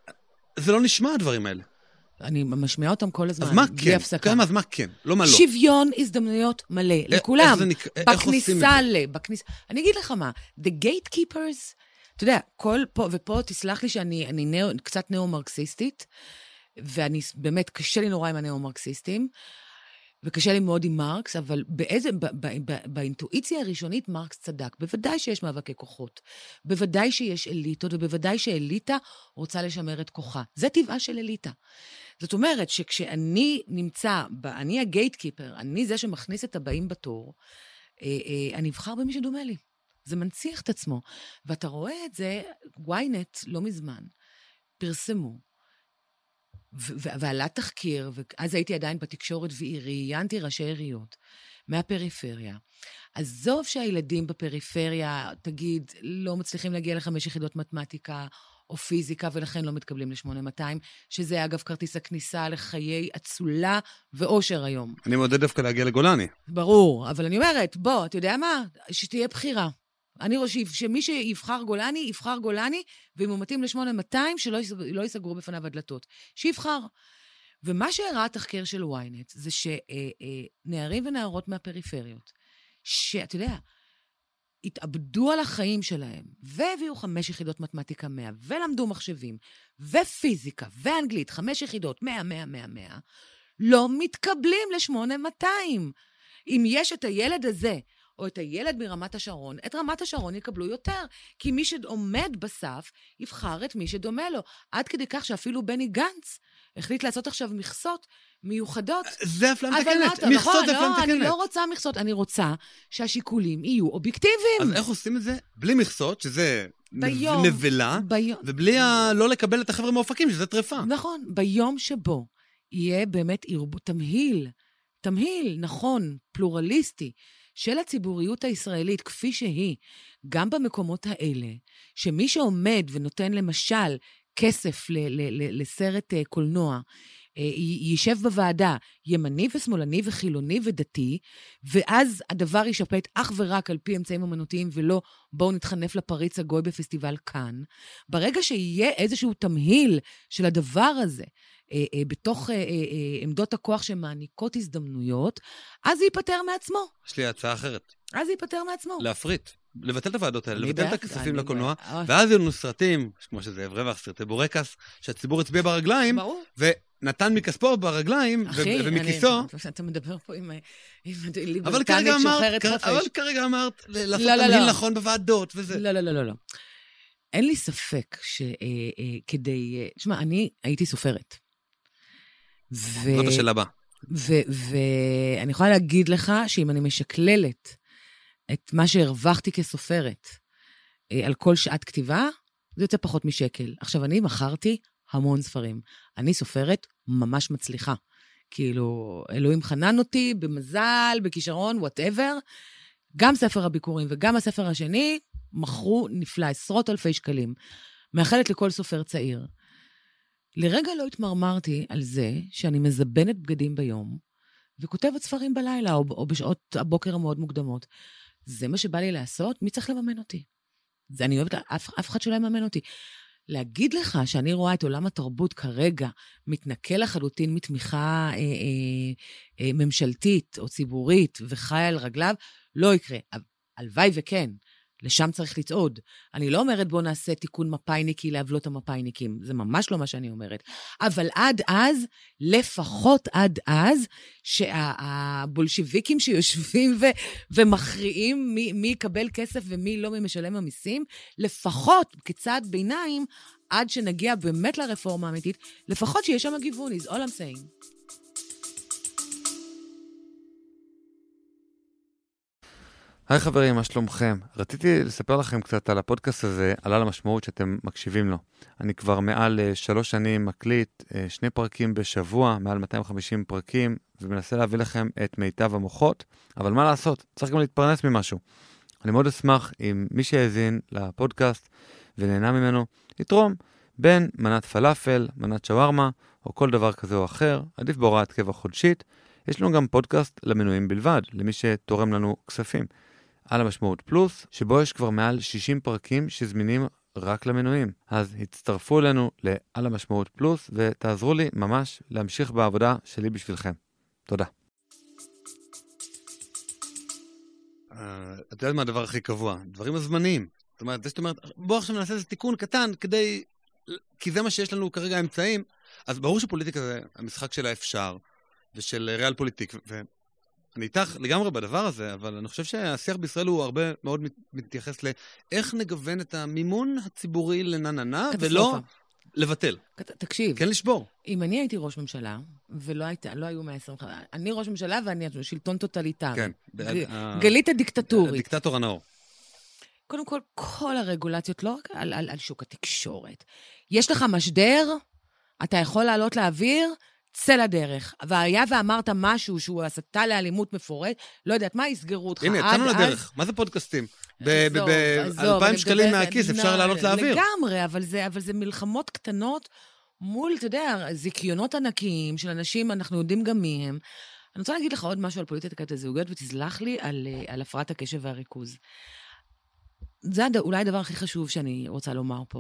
זה לא נשמע הדברים האלה. אני משמיעה אותם כל הזמן. אז מה כן? כמה, אז מה כן? לא מה לא. שוויון הזדמנויות מלא, לכולם. בכניסה ל... אני אגיד לך מה, the gatekeepers, אתה יודע, כל פה, ופה תסלח לי שאני אני נאו, קצת נאו-מרקסיסטית, ואני באמת, קשה לי נורא עם הנאו-מרקסיסטים, וקשה לי מאוד עם מרקס, אבל באיזה, ב, ב, ב, באינטואיציה הראשונית מרקס צדק. בוודאי שיש מאבקי כוחות, בוודאי שיש אליטות, ובוודאי שאליטה רוצה לשמר את כוחה. זה טבעה של אליטה. זאת אומרת שכשאני נמצא, אני הגייטקיפר, אני זה שמכניס את הבאים בתור, אני אבחר במי שדומה לי. זה מנציח את עצמו. ואתה רואה את זה, וויינט לא מזמן, פרסמו, ועלה תחקיר, ואז הייתי עדיין בתקשורת ראיינתי ראשי עיריות מהפריפריה. עזוב שהילדים בפריפריה, תגיד, לא מצליחים להגיע לחמש יחידות מתמטיקה או פיזיקה, ולכן לא מתקבלים ל-שמונה מאתיים, שזה אגב כרטיס הכניסה לחיי אצולה ואושר היום. אני מעודד דווקא להגיע לגולני. ברור, אבל אני אומרת, בוא, אתה יודע מה? שתהיה בחירה. אני חושב שמי שיבחר גולני, יבחר גולני, ואם הוא מתאים ל-שמונה מאתיים, שלא לא יסגרו בפניו הדלתות. שיבחר. ומה שהראה התחקיר של וויינט, זה שנערים ונערות מהפריפריות, שאתה יודע, התאבדו על החיים שלהם, והביאו חמש יחידות מתמטיקה מאה, ולמדו מחשבים, ופיזיקה, ואנגלית, חמש יחידות, מאה, מאה, מאה, מאה, לא מתקבלים ל-שמונה מאתיים. אם יש את הילד הזה, או את הילד מרמת השרון, את רמת השרון יקבלו יותר, כי מי שעומד בסף יבחר את מי שדומה לו, עד כדי כך שאפילו בני גנץ החליט לעשות עכשיו מכסות מיוחדות. זה אפליה מתקנת, מכסות זה אפליה מתקנת. אני לא רוצה מכסות, אני רוצה שהשיקולים יהיו אובייקטיביים. אז איך עושים את זה? בלי מכסות, שזה נבלה, ובלי לא לקבל את החבר'ה מאופקים, שזה טרפה. נכון, ביום שבו יהיה באמת תמהיל, תמהיל, נכון, פלורליסטי, של הציבוריות הישראלית כפי שהיא, גם במקומות האלה, שמי שעומד ונותן למשל כסף ל- ל- ל- לסרט קולנוע, יישב בוועדה ימני ושמאלני וחילוני ודתי, ואז הדבר יישפט אך ורק על פי אמצעים אמנותיים, ולא בואו נתחנף לפריץ הגוי בפסטיבל כאן. ברגע שיהיה איזשהו תמהיל של הדבר הזה, אה, אה, בתוך אה, אה, עמדות הכוח שמעניקות הזדמנויות, אז זה ייפטר מעצמו. יש לי הצעה אחרת. אז זה ייפטר מעצמו. להפריט. לבטל את הוועדות האלה, לבטל את הכספים לקולנוע, ואז יהיו לנו סרטים, כמו שזה רווח, סרטי בורקס, שהציבור הצביע ברגליים, ונתן מכספו ברגליים, ומכיסו. אתה מדבר פה עם ליברטנית שוחרת חפש. אבל כרגע אמרת, לעשות תמהיל נכון בוועדות, וזה. לא, לא, לא, לא. אין לי ספק שכדי... תשמע, אני הייתי סופרת. זאת השאלה הבאה. ואני יכולה להגיד לך שאם אני משקללת את מה שהרווחתי כסופרת על כל שעת כתיבה, זה יוצא פחות משקל. עכשיו, אני מכרתי המון ספרים. אני סופרת ממש מצליחה. כאילו, אלוהים חנן אותי במזל, בכישרון, whatever. גם ספר הביקורים וגם הספר השני, מכרו נפלא, עשרות אלפי שקלים. מאחלת לכל סופר צעיר. לרגע לא התמרמרתי על זה שאני מזבנת בגדים ביום, וכותבת ספרים בלילה, או, או בשעות הבוקר המאוד מוקדמות. זה מה שבא לי לעשות, מי צריך לממן אותי? זה אני אוהבת, אף, אף אחד שלא יממן אותי. להגיד לך שאני רואה את עולם התרבות כרגע מתנקה לחלוטין מתמיכה אה, אה, אה, ממשלתית או ציבורית וחי על רגליו, לא יקרה. הלוואי וכן, לשם צריך לצעוד. אני לא אומרת בוא נעשה תיקון מפאיניקי להבלות המפאיניקים, זה ממש לא מה שאני אומרת. אבל עד אז, לפחות עד אז, שהבולשיביקים שיושבים ו- ומכריעים מי, מי יקבל כסף ומי לא ממשלם המיסים, לפחות כצעד ביניים, עד שנגיע באמת לרפורמה האמיתית, לפחות שיש שם גיוון, is all I'm saying. היי חברים, מה שלומכם? רציתי לספר לכם קצת על הפודקאסט הזה, על המשמעות שאתם מקשיבים לו. אני כבר מעל שלוש שנים מקליט, שני פרקים בשבוע, מעל מאתיים וחמישים פרקים, ומנסה להביא לכם את מיטב המוחות, אבל מה לעשות? צריך גם להתפרנס ממשהו. אני מאוד אשמח אם מי שיאזין לפודקאסט ונהנה ממנו, יתרום בין מנת פלאפל, מנת שווארמה, או כל דבר כזה או אחר, עדיף בהוראת קבע חודשית. יש לנו גם פודקאסט למנויים בלבד, למי שתורם לנו כספים. על המשמעות פלוס, שבו יש כבר מעל שישים פרקים שזמינים רק למנויים. אז הצטרפו אלינו לעל המשמעות פלוס, ותעזרו לי ממש להמשיך בעבודה שלי בשבילכם. תודה. אתה יודע מה הדבר הכי קבוע? דברים הזמניים. זאת אומרת, זה שאתה אומרת, בוא עכשיו נעשה איזה תיקון קטן, כדי, כי זה מה שיש לנו כרגע אמצעים. אז ברור שפוליטיקה זה המשחק של האפשר, ושל ריאל פוליטיק, ו... אני איתך לגמרי בדבר הזה, אבל אני חושב שהשיח בישראל הוא הרבה מאוד מתייחס לאיך נגוון את המימון הציבורי לנננה, ולא לבטל. תקשיב. כן לשבור. אם אני הייתי ראש ממשלה, ולא הייתה, לא היו מאה עשרים וחמש, אני ראש ממשלה ואני שלטון טוטליטרי. כן. גלית הדיקטטורית. הדיקטטור הנאור. קודם כל, כל הרגולציות, לא רק על, על, על שוק התקשורת. יש לך משדר, אתה יכול לעלות לאוויר, צא לדרך. והיה ואמרת משהו שהוא הסתה לאלימות מפורט, לא יודעת מה, יסגרו אותך. הנה, יצאנו לדרך. מה זה פודקאסטים? ב-אלפיים שקלים מהכיס אפשר לעלות לאוויר. לגמרי, אבל זה מלחמות קטנות מול, אתה יודע, זיקיונות ענקיים של אנשים, אנחנו יודעים גם מי הם. אני רוצה להגיד לך עוד משהו על פוליטיקת הזהוגיות, ותסלח לי על הפרעת הקשב והריכוז. זה אולי הדבר הכי חשוב שאני רוצה לומר פה.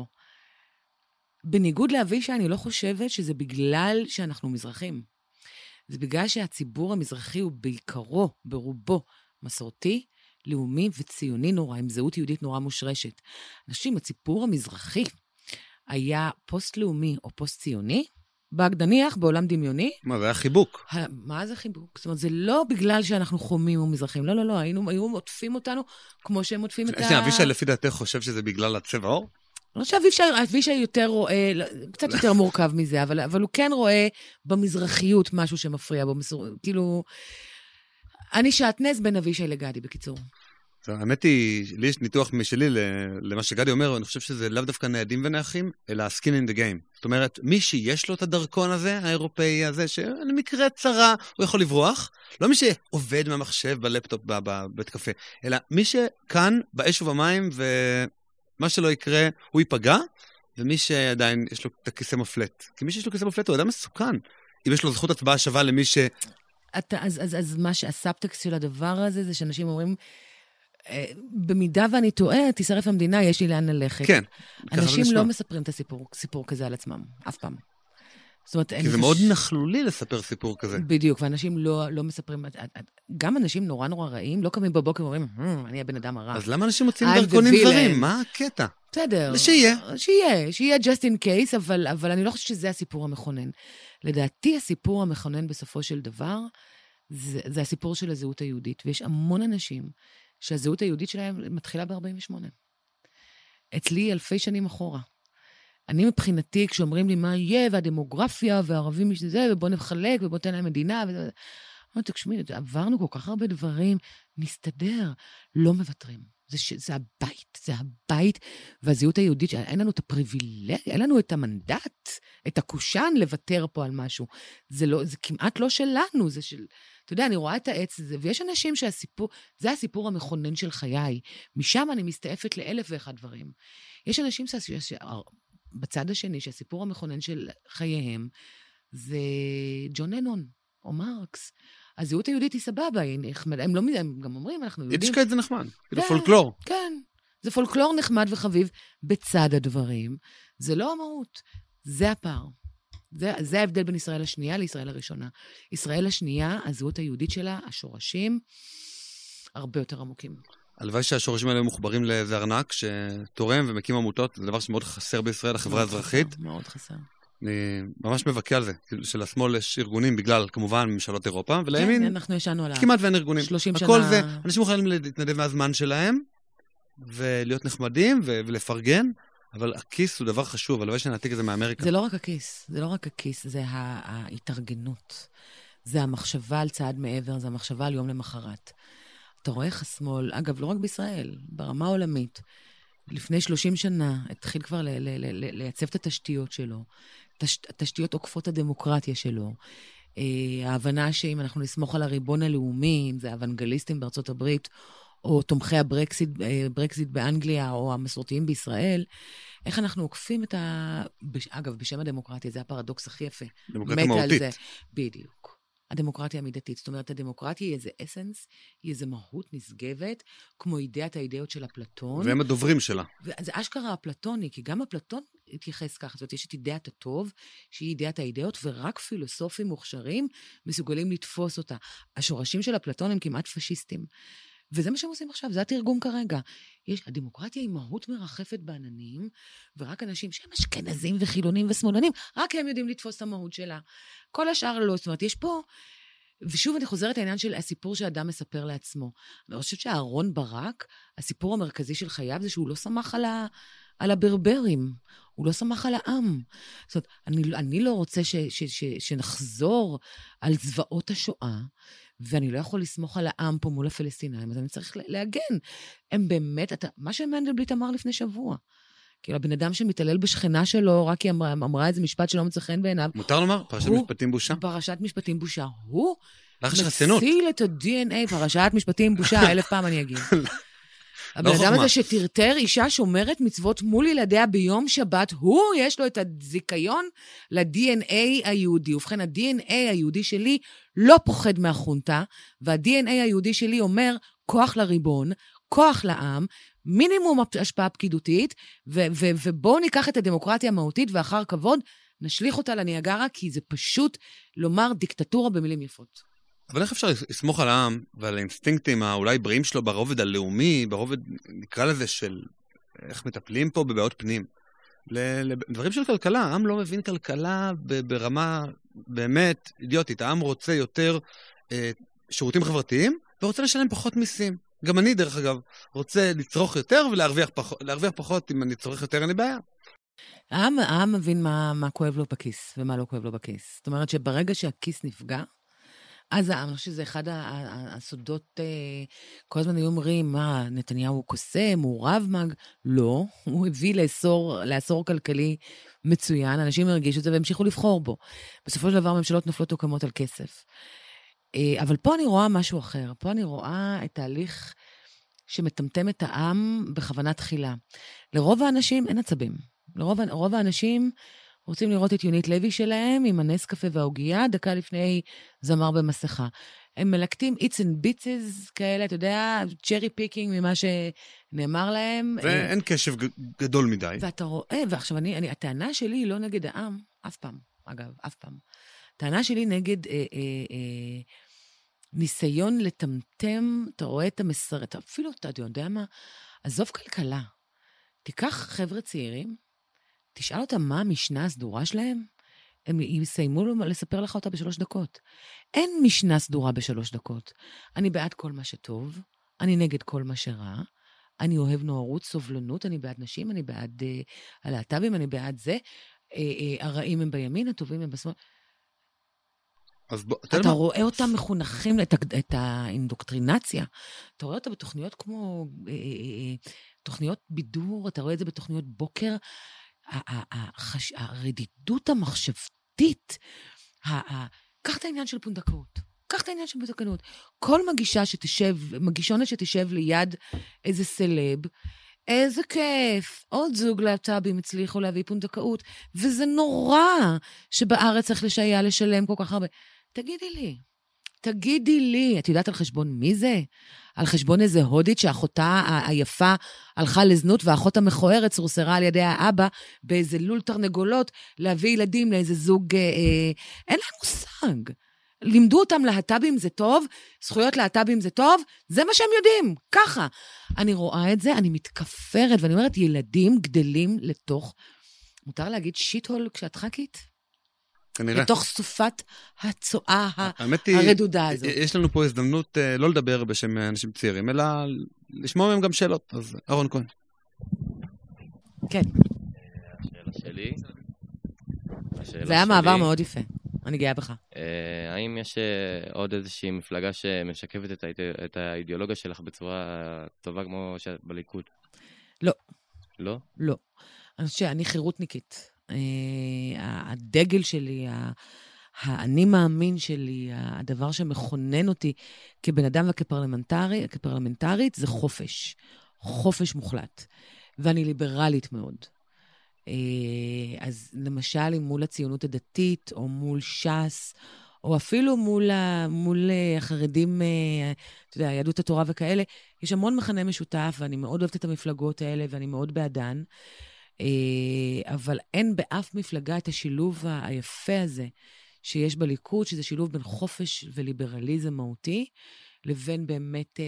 בניגוד לאבישי, אני לא חושבת שזה בגלל שאנחנו מזרחים. זה בגלל שהציבור המזרחי הוא בעיקרו, ברובו, מסורתי, לאומי וציוני נורא, עם זהות יהודית נורא מושרשת. אנשים, הציבור המזרחי היה פוסט-לאומי או פוסט-ציוני, בהגדניח, בעולם דמיוני. מה, זה היה חיבוק. מה זה חיבוק? זאת אומרת, זה לא בגלל שאנחנו חומים ומזרחים. לא, לא, לא, היינו, היו מוטפים אותנו כמו שהם מוטפים את ה... אבישי, לפי דעתך חושב שזה בגלל הצבע עור? אני חושב שאבישי יותר רואה, קצת יותר מורכב מזה, אבל, אבל הוא כן רואה במזרחיות משהו שמפריע בו, כאילו, אני שעטנז בין אבישי לגדי, בקיצור. האמת היא, לי יש ניתוח משלי למה שגדי אומר, אני חושב שזה לאו דווקא ניידים ונייחים, אלא skin in the game. זאת אומרת, מי שיש לו את הדרכון הזה, האירופאי הזה, שלמקרה צרה, הוא יכול לברוח, לא מי שעובד מהמחשב בלפטופ בבית קפה, אלא מי שכאן, באש ובמים, ומה שלא יקרה, הוא ייפגע, ומי שעדיין יש לו את הכיסא מפלט. כי מי שיש לו כיסא מפלט הוא אדם מסוכן. אם יש לו זכות הצבעה שווה למי ש... אתה, אז, אז, אז מה שהסאבטקסט של הדבר הזה, זה שאנשים אומרים, במידה ואני טועה, תישרף המדינה, יש לי לאן ללכת. כן. אנשים לא מספרים את הסיפור, סיפור כזה על עצמם, אף פעם. זאת אומרת, כי זה מאוד נכלולי לספר סיפור כזה. בדיוק, ואנשים לא, לא מספרים, גם אנשים נורא נורא רעים, לא קמים בבוקר ואומרים, אני הבן אדם הרע. אז למה אנשים מוצאים דרכונים זרים? מה הקטע? בסדר. שיהיה. שיהיה, שיהיה just in case, אבל, אבל אני לא חושבת שזה הסיפור המכונן. לדעתי, הסיפור המכונן בסופו של דבר, זה, זה הסיפור של הזהות היהודית, ויש המון אנשים שהזהות היהודית שלהם מתחילה ב-ארבעים ושמונה. אצלי אלפי שנים אחורה. אני מבחינתי, כשאומרים לי מה יהיה, והדמוגרפיה, והערבים יש זה, ובוא נחלק, ובוא תן להם מדינה, וזה... אמרתי, תקשמי, עברנו כל כך הרבה דברים, נסתדר, לא מוותרים. זה, ש... זה הבית, זה הבית, והזהות היהודית, אין לנו את הפריבילגיה, אין לנו את המנדט, את הקושן לוותר פה על משהו. זה, לא, זה כמעט לא שלנו, זה של... אתה יודע, אני רואה את העץ הזה, ויש אנשים שהסיפור, זה הסיפור המכונן של חיי. משם אני מסתעפת לאלף ואחד דברים. יש אנשים בצד השני, שהסיפור המכונן של חייהם, זה ג'ון לנון, או מרקס. הזהות היהודית היא סבבה, הם לא הם גם אומרים, אנחנו יודעים... יידישקייט זה נחמד, כאילו פולקלור. כן, זה פולקלור נחמד וחביב בצד הדברים. זה לא המהות, זה הפער. זה, זה ההבדל בין ישראל השנייה לישראל הראשונה. ישראל השנייה, הזהות היהודית שלה, השורשים, הרבה יותר עמוקים. הלוואי שהשורשים האלה מוחברים לאיזה ארנק שתורם ומקים עמותות, זה דבר שמאוד חסר בישראל, החברה האזרחית. חסר, מאוד חסר. אני ממש מבקר על זה, שלשמאל יש ארגונים בגלל, כמובן, ממשלות אירופה, ולימין, כן, אנחנו ישנו עליו. כמעט ואין ארגונים. שלושים שנה. הכל זה, אנשים יכולים להתנדב מהזמן שלהם, ולהיות נחמדים ולפרגן, אבל הכיס הוא דבר חשוב, הלוואי שנעתיק את זה מאמריקה. זה לא רק הכיס, זה לא רק הכיס, זה ההתארגנות. זה המחשבה על צעד מעבר, זה המחשבה על יום למחרת. אתה רואה איך השמאל, אגב, לא רק בישראל, ברמה העולמית, לפני שלושים שנה התחיל כבר ל- ל- ל- לייצב את התשתיות שלו, תש- התשתיות עוקפות הדמוקרטיה שלו, אה, ההבנה שאם אנחנו נסמוך על הריבון הלאומי, אם זה האוונגליסטים בארצות הברית, או תומכי הברקסיט, ברקסיט באנגליה, או המסורתיים בישראל, איך אנחנו עוקפים את ה... אגב, בשם הדמוקרטיה, זה הפרדוקס הכי יפה. דמוקרטיה מהותית. בדיוק. הדמוקרטיה המידתית. זאת אומרת, הדמוקרטיה היא איזה אסנס, היא איזה מהות נשגבת, כמו אידיית האידאות של אפלטון. והם הדוברים שלה. וזה אשכרה אפלטוני, כי גם אפלטון התייחס ככה. זאת אומרת, יש את אידיית הטוב, שהיא אידיית האידאות, ורק פילוסופים מוכשרים מסוגלים לתפוס אותה. השורשים של אפלטון הם כמעט פשיסטים. וזה מה שהם עושים עכשיו, זה התרגום כרגע. יש, הדמוקרטיה היא מהות מרחפת בעננים, ורק אנשים שהם אשכנזים וחילונים ושמאלנים, רק הם יודעים לתפוס את המהות שלה. כל השאר לא, זאת אומרת, יש פה, ושוב אני חוזרת לעניין של הסיפור שאדם מספר לעצמו. אני חושבת שאהרון ברק, הסיפור המרכזי של חייו זה שהוא לא שמח על, ה, על הברברים, הוא לא שמח על העם. זאת אומרת, אני, אני לא רוצה ש, ש, ש, שנחזור על זוועות השואה, ואני לא יכול לסמוך על העם פה מול הפלסטינאים, אז אני צריך להגן. הם באמת, אתה, מה שמנדלבליט אמר לפני שבוע, כאילו הבן אדם שמתעלל בשכנה שלו, רק היא אמרה, אמרה איזה משפט שלא מצא חן בעיניו. מותר לומר? פרשת הוא, משפטים בושה? פרשת משפטים בושה. הוא מציל את ה-די אן איי, פרשת משפטים בושה, אלף פעם אני אגיד. הבן אדם הזה שטרטר אישה שומרת מצוות מול ילדיה ביום שבת, הוא יש לו את הזיכיון ל-די אן איי היהודי. ובכן, ה-די אן איי היהודי שלי לא פוחד מהחונטה, וה-די אן איי היהודי שלי אומר, כוח לריבון, כוח לעם, מינימום השפעה פקידותית, ו- ו- ובואו ניקח את הדמוקרטיה המהותית, ואחר כבוד נשליך אותה לניאגרה, כי זה פשוט לומר דיקטטורה במילים יפות. אבל איך אפשר לסמוך על העם ועל האינסטינקטים האולי בריאים שלו ברובד הלאומי, ברובד, נקרא לזה, של איך מטפלים פה בבעיות פנים? לדברים של כלכלה, העם לא מבין כלכלה ברמה באמת אידיוטית. העם רוצה יותר אה, שירותים חברתיים, ורוצה לשלם פחות מיסים. גם אני, דרך אגב, רוצה לצרוך יותר ולהרוויח פחות, להרוויח פחות אם אני צורך יותר, אין לי בעיה. העם, העם מבין מה, מה כואב לו בכיס ומה לא כואב לו בכיס. זאת אומרת שברגע שהכיס נפגע, אז העם, אני חושב שזה אחד הסודות, כל הזמן היו אומרים, מה, נתניהו הוא קוסם, הוא רב מג? לא, הוא הביא לעשור, לעשור כלכלי מצוין, אנשים הרגישו את זה והמשיכו לבחור בו. בסופו של דבר ממשלות נופלות הוקמות על כסף. אבל פה אני רואה משהו אחר, פה אני רואה את תהליך שמטמטם את העם בכוונה תחילה. לרוב האנשים אין עצבים. לרוב רוב האנשים רוצים לראות את יונית לוי שלהם עם הנס קפה והעוגיה, דקה לפני זמר במסכה. הם מלקטים eats and bits כאלה, אתה יודע, צ'רי פיקינג ממה שנאמר להם. ואין קשב גדול מדי. ואתה רואה, ועכשיו אני, אני, הטענה שלי היא לא נגד העם, אף פעם, אגב, אף פעם. הטענה שלי נגד אה, אה, אה, ניסיון לטמטם, אתה רואה את המסרת, אפילו אתה יודע מה, עזוב כלכלה. תיקח חבר'ה צעירים, תשאל אותם מה המשנה הסדורה שלהם, הם יסיימו לספר לך אותה בשלוש דקות. אין משנה סדורה בשלוש דקות. אני בעד כל מה שטוב, אני נגד כל מה שרע, אני אוהב נאורות, סובלנות, אני בעד נשים, אני בעד uh, הלהט"בים, אני בעד זה, uh, uh, הרעים הם בימין, הטובים הם בשמאל. אז בוא, אתה מה? רואה אותם מחונכים את, את האינדוקטרינציה, אתה רואה אותה בתוכניות כמו uh, uh, תוכניות בידור, אתה רואה את זה בתוכניות בוקר, החש... הרדידות המחשבתית, קח את העניין של פונדקאות, קח את העניין של פונדקאות. כל מגישה שתשב, מגישונת שתשב ליד איזה סלב, איזה כיף, עוד זוג להט"בים הצליחו להביא פונדקאות, וזה נורא שבארץ צריך לשהיה לשלם כל כך הרבה. תגידי לי, תגידי לי, את יודעת על חשבון מי זה? על חשבון איזה הודית שאחותה היפה הלכה לזנות, והאחות המכוערת סורסרה על ידי האבא באיזה לול תרנגולות להביא ילדים לאיזה זוג, אה, אה, אין להם מושג. לימדו אותם להט"בים זה טוב, זכויות להט"בים זה טוב, זה מה שהם יודעים, ככה. אני רואה את זה, אני מתכפרת, ואני אומרת, ילדים גדלים לתוך, מותר להגיד שיט-הול כשאת חכית? כנראה. לתוך סופת הצועה הרדודה הזאת. יש לנו פה הזדמנות לא לדבר בשם אנשים צעירים, אלא לשמוע מהם גם שאלות. אז אהרון כהן. כן. השאלה שלי. זה היה מעבר מאוד יפה. אני גאה בך. האם יש עוד איזושהי מפלגה שמשקפת את האידיאולוגיה שלך בצורה טובה כמו בליכוד? לא. לא? לא. אני חושבת שאני חירותניקית. הדגל שלי, האני מאמין שלי, הדבר שמכונן אותי כבן אדם וכפרלמנטרי, כפרלמנטרית, זה חופש. חופש מוחלט. ואני ליברלית מאוד. אז למשל, מול הציונות הדתית, או מול ש"ס, או אפילו מול, מול החרדים, אתה יודע, יהדות התורה וכאלה, יש המון מכנה משותף, ואני מאוד אוהבת את המפלגות האלה, ואני מאוד בעדן. אבל אין באף מפלגה את השילוב היפה הזה שיש בליכוד, שזה שילוב בין חופש וליברליזם מהותי, לבין באמת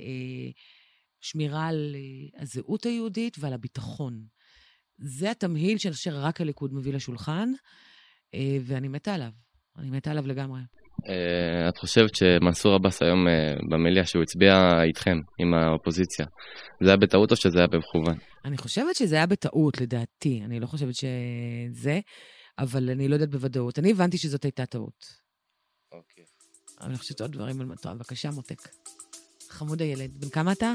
שמירה על הזהות היהודית ועל הביטחון. זה התמהיל שאני חושב שרק הליכוד מביא לשולחן, ואני מתה עליו. אני מתה עליו לגמרי. את חושבת שמנסור עבאס היום במליאה, שהוא הצביע איתכם, עם האופוזיציה, זה היה בטעות או שזה היה במכוון? אני חושבת שזה היה בטעות, לדעתי. אני לא חושבת שזה, אבל אני לא יודעת בוודאות. אני הבנתי שזאת הייתה טעות. אוקיי. אבל אני חושבת עוד דברים על מטוע. בבקשה, מותק. חמוד הילד. בן כמה אתה?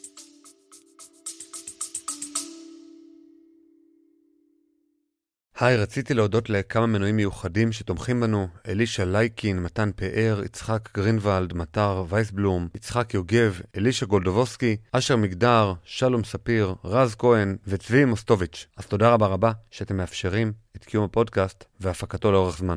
היי, רציתי להודות לכמה מנויים מיוחדים שתומכים בנו, אלישה לייקין, מתן פאר, יצחק גרינוולד, מטר וייסבלום, יצחק יוגב, אלישה גולדובוסקי, אשר מגדר, שלום ספיר, רז כהן וצבי מוסטוביץ'. אז תודה רבה רבה שאתם מאפשרים את קיום הפודקאסט והפקתו לאורך זמן.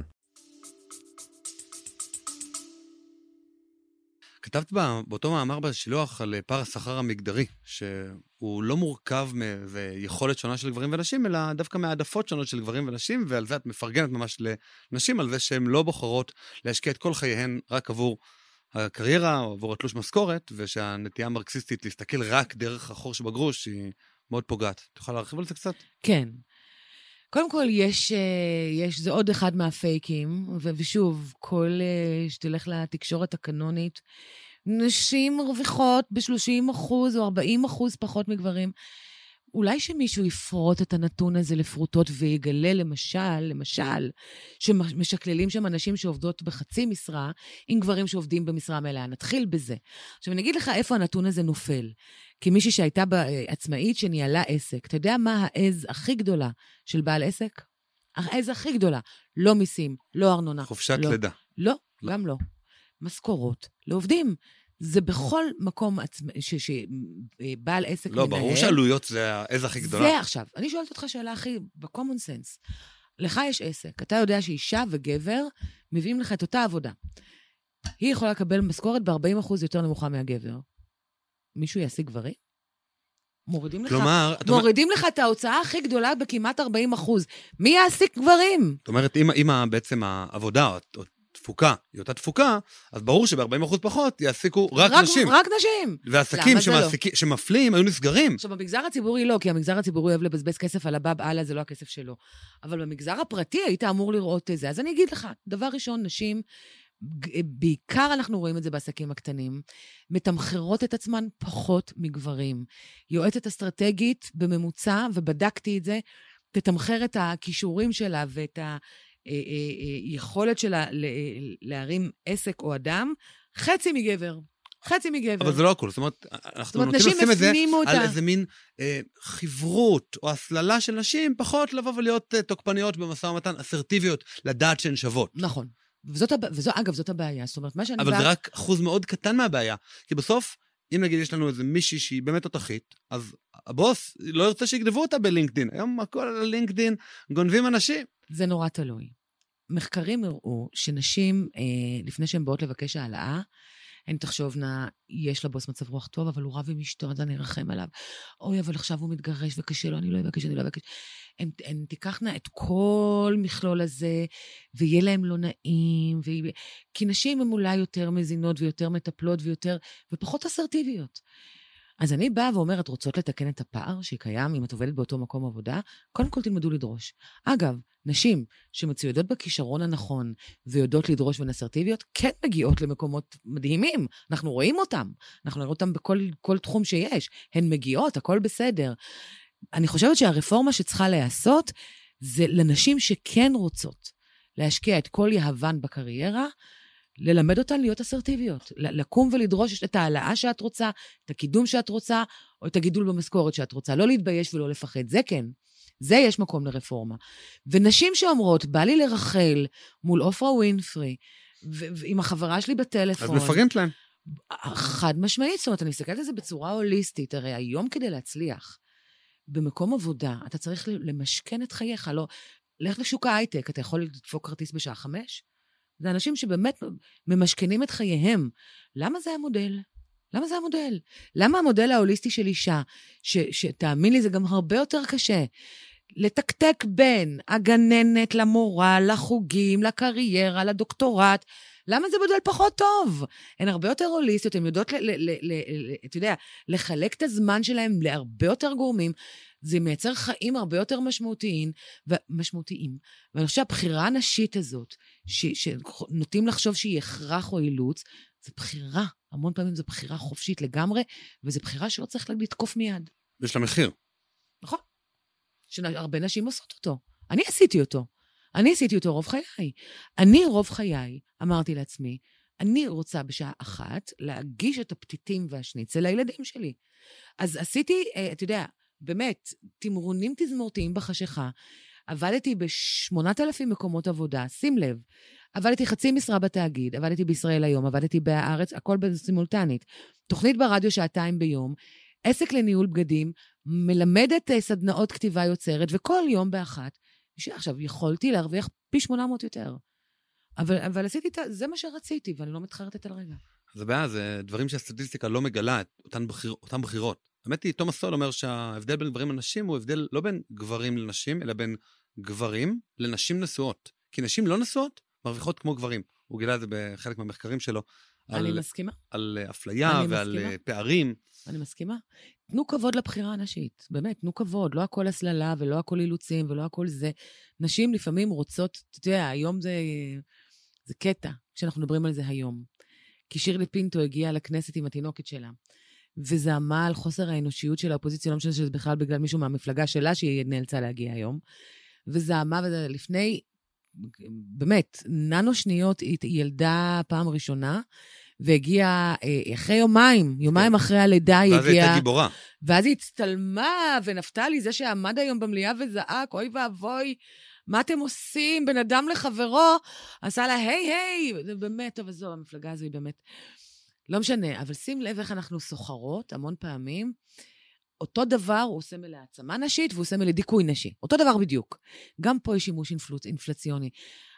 כתבת באותו מאמר בשילוח על פער השכר המגדרי, שהוא לא מורכב מאיזה יכולת שונה של גברים ונשים, אלא דווקא מהעדפות שונות של גברים ונשים, ועל זה את מפרגנת ממש לנשים, על זה שהן לא בוחרות להשקיע את כל חייהן רק עבור הקריירה, או עבור התלוש משכורת, ושהנטייה המרקסיסטית להסתכל רק דרך החור שבגרוש, היא מאוד פוגעת. אתה יכול להרחיב על זה קצת? כן. קודם כל, יש, יש, זה עוד אחד מהפייקים, ושוב, כל, שתלך לתקשורת הקנונית, נשים מרוויחות ב-שלושים אחוז או ארבעים אחוז פחות מגברים. אולי שמישהו יפרוט את הנתון הזה לפרוטות ויגלה למשל, למשל, שמשקללים שם אנשים שעובדות בחצי משרה, עם גברים שעובדים במשרה מלאה. נתחיל בזה. עכשיו, אני אגיד לך איפה הנתון הזה נופל. כי מישהי שהייתה עצמאית שניהלה עסק, אתה יודע מה העז הכי גדולה של בעל עסק? העז הכי גדולה. לא מיסים, לא ארנונה. חופשת לא, לידה. לא, לא, גם לא. משכורות לעובדים. זה בכל מקום שבעל עסק לא, מנהל. ברור שעלויות זה העז הכי גדולה. זה עכשיו. אני שואלת אותך שאלה הכי, ב-common sense. לך יש עסק. אתה יודע שאישה וגבר מביאים לך את אותה עבודה. היא יכולה לקבל משכורת ב-ארבעים אחוז יותר נמוכה מהגבר. מישהו יעסיק גברים? מורידים לך, כלומר, מורידים לך את ההוצאה הכי גדולה בכמעט ארבעים אחוז. מי יעסיק גברים? זאת אומרת, אם, אם בעצם העבודה או תפוקה היא אותה תפוקה, אז ברור שב-ארבעים אחוז פחות יעסיקו רק, רק נשים. רק נשים. ועסקים שמעסיק, לא? שמפלים היו נסגרים. עכשיו, במגזר הציבורי לא, כי המגזר הציבורי אוהב לבזבז כסף על הבב, הלאה, זה לא הכסף שלו. אבל במגזר הפרטי היית אמור לראות את זה. אז אני אגיד לך, דבר ראשון, נשים, בעיקר אנחנו רואים את זה בעסקים הקטנים, מתמחרות את עצמן פחות מגברים. יועצת אסטרטגית בממוצע, ובדקתי את זה, תתמחר את הכישורים שלה ואת היכולת שלה להרים עסק או אדם, חצי מגבר. חצי מגבר. אבל זה לא הכל, זאת אומרת, אנחנו נוטים לשים את זה על איזה מין חברות או הסללה של נשים, פחות לבוא ולהיות תוקפניות במשא ומתן, אסרטיביות, לדעת שהן שוות. נכון. וזאת, וזאת, אגב, זאת הבעיה. זאת אומרת, מה שאני אבל בא... זה רק אחוז מאוד קטן מהבעיה. כי בסוף, אם נגיד יש לנו איזה מישהי שהיא באמת תותחית, אז הבוס לא ירצה שיגנבו אותה בלינקדין. היום הכל על לינקדין גונבים אנשים. זה נורא תלוי. מחקרים הראו שנשים, אה, לפני שהן באות לבקש העלאה, הן תחשובנה, יש לבוס מצב רוח טוב, אבל הוא רב עם אשתו, אז אני ארחם עליו. אוי, אבל עכשיו הוא מתגרש וקשה לו, אני לא אבקש, אני לא אבקש. הן, הן תיקחנה את כל מכלול הזה, ויהיה להם לא נעים, ו... כי נשים הן אולי יותר מזינות, ויותר מטפלות, ויותר, ופחות אסרטיביות. אז אני באה ואומרת, רוצות לתקן את הפער שקיים, אם את עובדת באותו מקום עבודה, קודם כל תלמדו לדרוש. אגב, נשים שמצוידות בכישרון הנכון, ויודעות לדרוש והן אסרטיביות, כן מגיעות למקומות מדהימים. אנחנו רואים אותם. אנחנו רואים אותם בכל כל תחום שיש. הן מגיעות, הכל בסדר. אני חושבת שהרפורמה שצריכה להיעשות, זה לנשים שכן רוצות להשקיע את כל יהבן בקריירה, ללמד אותן להיות אסרטיביות, לקום ולדרוש את העלאה שאת רוצה, את הקידום שאת רוצה, או את הגידול במשכורת שאת רוצה. לא להתבייש ולא לפחד, זה כן. זה יש מקום לרפורמה. ונשים שאומרות, בא לי לרחל מול אופרה ווינפרי, ועם החברה שלי בטלפון. אז מפרגנת להם. חד משמעית, זאת אומרת, אני מסתכלת על זה בצורה הוליסטית, הרי היום כדי להצליח, במקום עבודה, אתה צריך למשכן את חייך, לא, לך לשוק ההייטק, אתה יכול לדפוק כרטיס בשעה חמש? זה אנשים שבאמת ממשכנים את חייהם. למה זה המודל? למה זה המודל? למה המודל ההוליסטי של אישה, ש, שתאמין לי זה גם הרבה יותר קשה, לתקתק בין הגננת למורה, לחוגים, לקריירה, לדוקטורט, למה זה מודל פחות טוב? הן הרבה יותר הוליסטיות, הן יודעות, ל, ל, ל, ל, ל, אתה יודע, לחלק את הזמן שלהם להרבה יותר גורמים, זה מייצר חיים הרבה יותר משמעותיים, ומשמעותיים. ואני חושב שהבחירה הנשית הזאת, ש, שנוטים לחשוב שהיא הכרח או אילוץ, זה בחירה, המון פעמים זו בחירה חופשית לגמרי, וזו בחירה שלא צריך לתקוף מיד. יש לה מחיר. נכון. שהרבה נשים עושות אותו. אני עשיתי אותו. אני עשיתי אותו רוב חיי. אני רוב חיי, אמרתי לעצמי, אני רוצה בשעה אחת להגיש את הפתיתים והשניצל לילדים שלי. אז עשיתי, אתה יודע, באמת, תמרונים תזמורתיים בחשיכה, עבדתי בשמונת אלפים מקומות עבודה, שים לב, עבדתי חצי משרה בתאגיד, עבדתי בישראל היום, עבדתי בארץ, הכל בסימולטנית, תוכנית ברדיו שעתיים ביום, עסק לניהול בגדים, מלמדת סדנאות כתיבה יוצרת, וכל יום באחת, עכשיו יכולתי להרוויח פי שמונה מאות יותר, אבל, אבל עשיתי, זה מה שרציתי, ואני לא מתחרטת על רגע. זה בעיה, זה דברים שהסטטיסטיקה לא מגלה, אותן, בחיר, אותן בחירות. האמת היא, תומאס סול אומר שההבדל בין גברים לנשים הוא הבדל לא בין גברים לנשים, אלא בין גברים לנשים נשואות. כי נשים לא נשואות מרוויחות כמו גברים. הוא גילה את זה בחלק מהמחקרים שלו. אני על, מסכימה. על אפליה ועל מסכימה. פערים. אני מסכימה. תנו כבוד לבחירה הנשית. באמת, תנו כבוד. לא הכל הסללה ולא הכל אילוצים ולא הכל זה. נשים לפעמים רוצות, אתה יודע, היום זה, זה קטע, כשאנחנו מדברים על זה היום. כי שירלי פינטו הגיעה לכנסת עם התינוקת שלה. וזעמה על חוסר האנושיות של האופוזיציה, לא משנה שזה בכלל בגלל מישהו מהמפלגה שלה, שהיא נאלצה להגיע היום. וזעמה, וזה לפני, באמת, ננו שניות, היא ילדה פעם ראשונה, והגיעה אחרי יומיים, יומיים אחרי הלידה היא הגיעה. ואז היא הייתה גיבורה. ואז היא הצטלמה, ונפתלי, זה שעמד היום במליאה וזעק, אוי ואבוי, מה אתם עושים? בן אדם לחברו, עשה לה, היי, היי, זה באמת, טוב, זו, המפלגה הזו היא באמת... לא משנה, אבל שים לב איך אנחנו סוחרות המון פעמים. אותו דבר הוא סמל להעצמה נשית, והוא סמל לדיכוי נשי. אותו דבר בדיוק. גם פה יש שימוש אינפלוצ... אינפלציוני.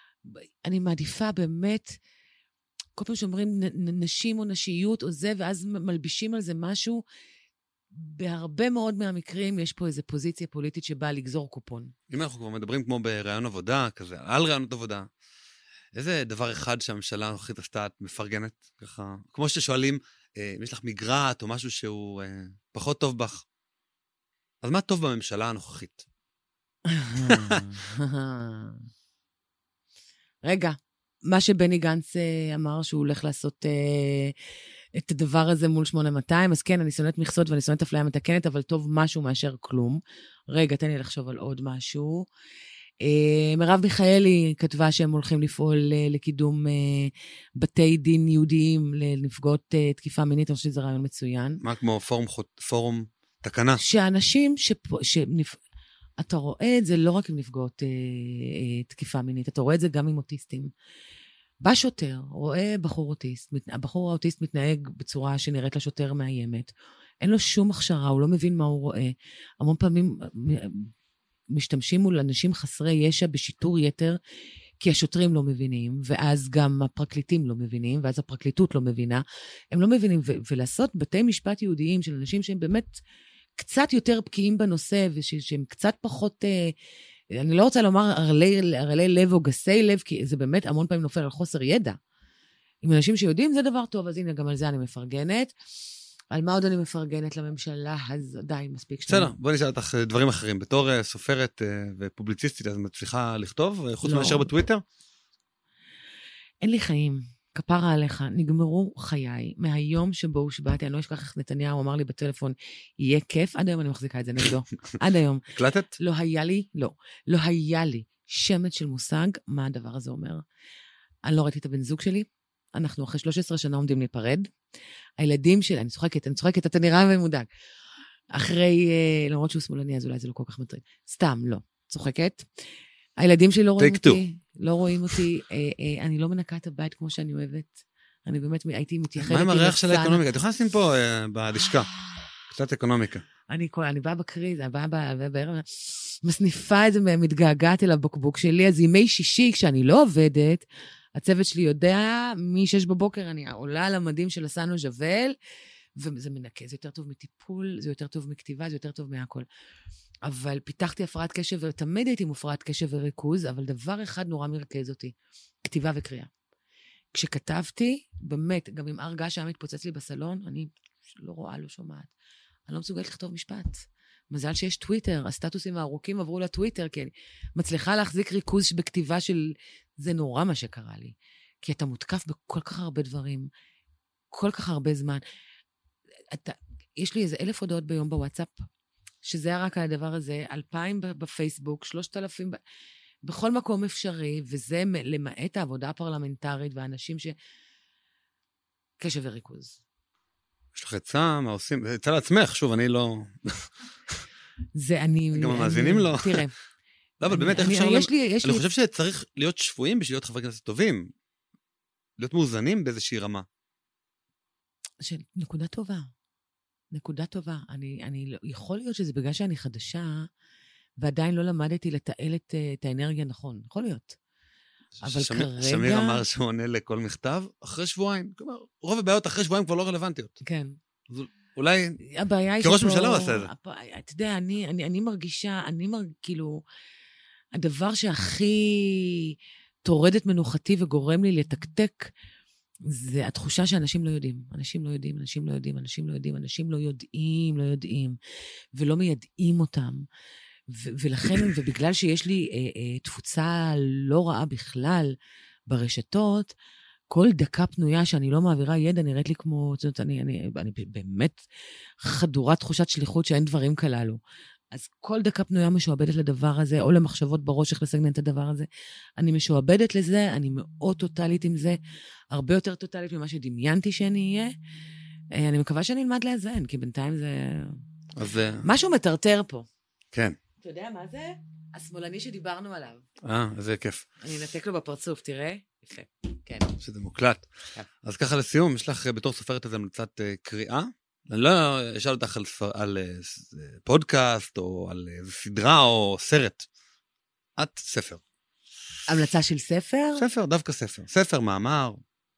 אני מעדיפה באמת, כל פעם שאומרים נ... נשים או נשיות או זה, ואז מלבישים על זה משהו, בהרבה מאוד מהמקרים יש פה איזו פוזיציה פוליטית שבאה לגזור קופון. אם אנחנו כבר מדברים כמו ברעיון עבודה, כזה, על רעיונות עבודה, איזה דבר אחד שהממשלה הנוכחית עשתה, את מפרגנת ככה? כמו ששואלים, אם יש לך מגרעת או משהו שהוא אה, פחות טוב בך, אז מה טוב בממשלה הנוכחית? רגע, מה שבני גנץ אמר שהוא הולך לעשות אה, את הדבר הזה מול שמונה מאתיים, אז כן, אני שונאת מכסות ואני שונאת אפליה מתקנת, אבל טוב משהו מאשר כלום. רגע, תן לי לחשוב על עוד משהו. Uh, מרב מיכאלי כתבה שהם הולכים לפעול uh, לקידום uh, בתי דין יהודיים לנפגעות uh, תקיפה מינית, אני חושב שזה רעיון מצוין. מה כמו פורום, פורום תקנה? שאנשים, שפ... שנפ... אתה רואה את זה לא רק עם נפגעות uh, uh, תקיפה מינית, אתה רואה את זה גם עם אוטיסטים. בא שוטר, רואה בחור אוטיסט, הבחור האוטיסט מתנהג בצורה שנראית לשוטר מאיימת, אין לו שום הכשרה, הוא לא מבין מה הוא רואה, המון פעמים... משתמשים מול אנשים חסרי ישע בשיטור יתר, כי השוטרים לא מבינים, ואז גם הפרקליטים לא מבינים, ואז הפרקליטות לא מבינה. הם לא מבינים, ו- ולעשות בתי משפט יהודיים של אנשים שהם באמת קצת יותר בקיאים בנושא, ושהם קצת פחות, אה, אני לא רוצה לומר הרלי, הרלי לב או גסי לב, כי זה באמת המון פעמים נופל על חוסר ידע. עם אנשים שיודעים, זה דבר טוב, אז הנה, גם על זה אני מפרגנת. על מה עוד אני מפרגנת לממשלה? אז די, מספיק שנייה. בסדר, בוא נשאל אותך דברים אחרים. בתור סופרת ופובליציסטית, אז מצליחה לכתוב, חוץ מאשר בטוויטר? אין לי חיים, כפרה עליך, נגמרו חיי. מהיום שבו הושבעתי, אני לא אשכח איך נתניהו אמר לי בטלפון, יהיה כיף, עד היום אני מחזיקה את זה נגדו. עד היום. הקלטת? לא היה לי, לא. לא היה לי שמץ של מושג מה הדבר הזה אומר. אני לא ראיתי את הבן זוג שלי, אנחנו אחרי שלוש עשרה שנה עומדים להיפרד. הילדים שלי, אני צוחקת, אני צוחקת, אתה נראה ומודאג. אחרי, למרות שהוא שמאלני, אז אולי זה לא כל כך מטריד. סתם, לא. צוחקת. הילדים שלי לא רואים אותי, לא רואים אותי, אני לא מנקה את הבית כמו שאני אוהבת. אני באמת הייתי מתייחדת. מה עם הריח של האקונומיקה? אתה יכולה לשים פה בלשכה. קצת אקונומיקה. אני באה בקריז, אני באה בערב, מסניפה את זה, מתגעגעת אל הבקבוק שלי, אז ימי שישי, כשאני לא עובדת, הצוות שלי יודע, מ-שש בבוקר אני עולה על המדים של הסנו ז'בל, וזה מנקה, זה יותר טוב מטיפול, זה יותר טוב מכתיבה, זה יותר טוב מהכל. אבל פיתחתי הפרעת קשב, ותמיד הייתי מופרעת קשב וריכוז, אבל דבר אחד נורא מרכז אותי, כתיבה וקריאה. כשכתבתי, באמת, גם אם הרגע שהיה מתפוצץ לי בסלון, אני לא רואה, לא שומעת. אני לא מסוגלת לכתוב משפט. מזל שיש טוויטר, הסטטוסים הארוכים עברו לטוויטר, כי אני מצליחה להחזיק ריכוז בכתיבה של... זה נורא מה שקרה לי. כי אתה מותקף בכל כך הרבה דברים, כל כך הרבה זמן. אתה, יש לי איזה אלף הודעות ביום בוואטסאפ, שזה היה רק על הדבר הזה, אלפיים בפייסבוק, שלושת אלפים, בכל מקום אפשרי, וזה למעט העבודה הפרלמנטרית, והאנשים ש... קשב וריכוז. יש לך עצה, מה עושים? עצה לעצמך, שוב, אני לא... זה אני... גם המאזינים לא. תראה. לא, אבל באמת, איך אפשר... אני חושב שצריך להיות שבויים בשביל להיות חברי כנסת טובים. להיות מאוזנים באיזושהי רמה. נקודה טובה. נקודה טובה. אני, אני, יכול להיות שזה בגלל שאני חדשה, ועדיין לא למדתי לתעל את, את האנרגיה נכון. יכול להיות. אבל כרגע... שמיר אמר שהוא עונה לכל מכתב אחרי שבועיים. כלומר, רוב הבעיות אחרי שבועיים כבר לא רלוונטיות. כן. אולי... הבעיה היא כראש ממשלה הוא עשה את זה. אתה יודע, אני, אני, אני מרגישה, אני מרגישה, כאילו, הדבר שהכי תורד את מנוחתי וגורם לי לתקתק, זה התחושה שאנשים לא יודעים. אנשים לא יודעים, אנשים לא יודעים, אנשים לא יודעים, אנשים לא יודעים, לא יודעים, ולא מיידעים אותם. ו- ולכן, ובגלל שיש לי אה, אה, תפוצה לא רעה בכלל ברשתות, כל דקה פנויה שאני לא מעבירה ידע נראית לי כמו, זאת אומרת, אני, אני, אני באמת חדורת תחושת שליחות שאין דברים כללו. אז כל דקה פנויה משועבדת לדבר הזה, או למחשבות בראש איך לסגנן את הדבר הזה. אני משועבדת לזה, אני מאוד טוטלית עם זה, הרבה יותר טוטלית ממה שדמיינתי שאני אהיה. אני מקווה שאני אלמד לאזן, כי בינתיים זה... אז... משהו מטרטר פה. כן. אתה יודע מה זה? השמאלני שדיברנו עליו. אה, איזה כיף. אני אנתק לו בפרצוף, תראה. יפה, כן. שזה מוקלט. כן. אז ככה לסיום, יש לך בתור סופרת איזה המלצת קריאה? אני לא אשאל אותך על, על פודקאסט, או על איזה סדרה, או סרט. את ספר. המלצה של ספר? ספר, דווקא ספר. ספר, מאמר.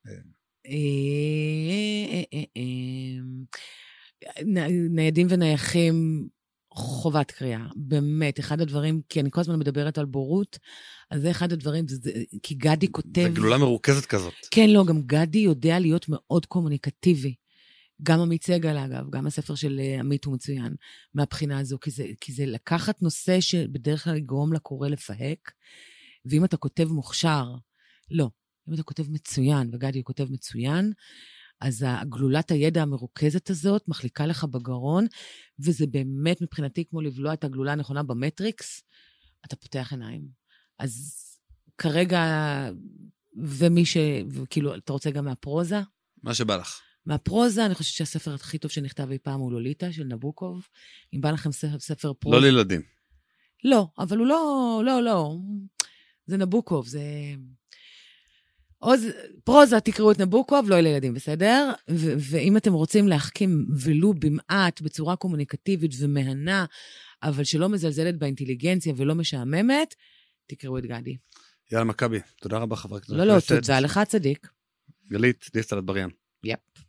ניידים ונייחים, חובת קריאה. באמת, אחד הדברים, כי אני כל הזמן מדברת על בורות, אז זה אחד הדברים, זה, כי גדי כותב... זה גלולה מרוכזת כזאת. כן, לא, גם גדי יודע להיות מאוד קומוניקטיבי. גם עמית סגל, אגב, גם הספר של עמית הוא מצוין, מהבחינה הזו, כי זה, כי זה לקחת נושא שבדרך כלל יגרום לקורא לפהק, ואם אתה כותב מוכשר, לא, אם אתה כותב מצוין, וגדי כותב מצוין, אז הגלולת הידע המרוכזת הזאת מחליקה לך בגרון, וזה באמת מבחינתי כמו לבלוע את הגלולה הנכונה במטריקס, אתה פותח עיניים. אז כרגע, ומי ש... כאילו, אתה רוצה גם מהפרוזה? מה שבא לך. מהפרוזה, אני חושבת שהספר הכי טוב שנכתב אי פעם הוא לוליטה, של נבוקוב. אם בא לכם ספר, ספר פרוזה... לא לילדים. לא, אבל הוא לא, לא, לא. זה נבוקוב, זה... עוז, פרוזה, תקראו את נבוקוב, לא אלה ילדים, בסדר? ו- ואם אתם רוצים להחכים ולו במעט, בצורה קומוניקטיבית ומהנה, אבל שלא מזלזלת באינטליגנציה ולא משעממת, תקראו את גדי. יאללה מכבי, תודה רבה חברת הכנסת. לא, לא, תודה לך צדיק. גלית, דיסטל אטבריאן. יפ.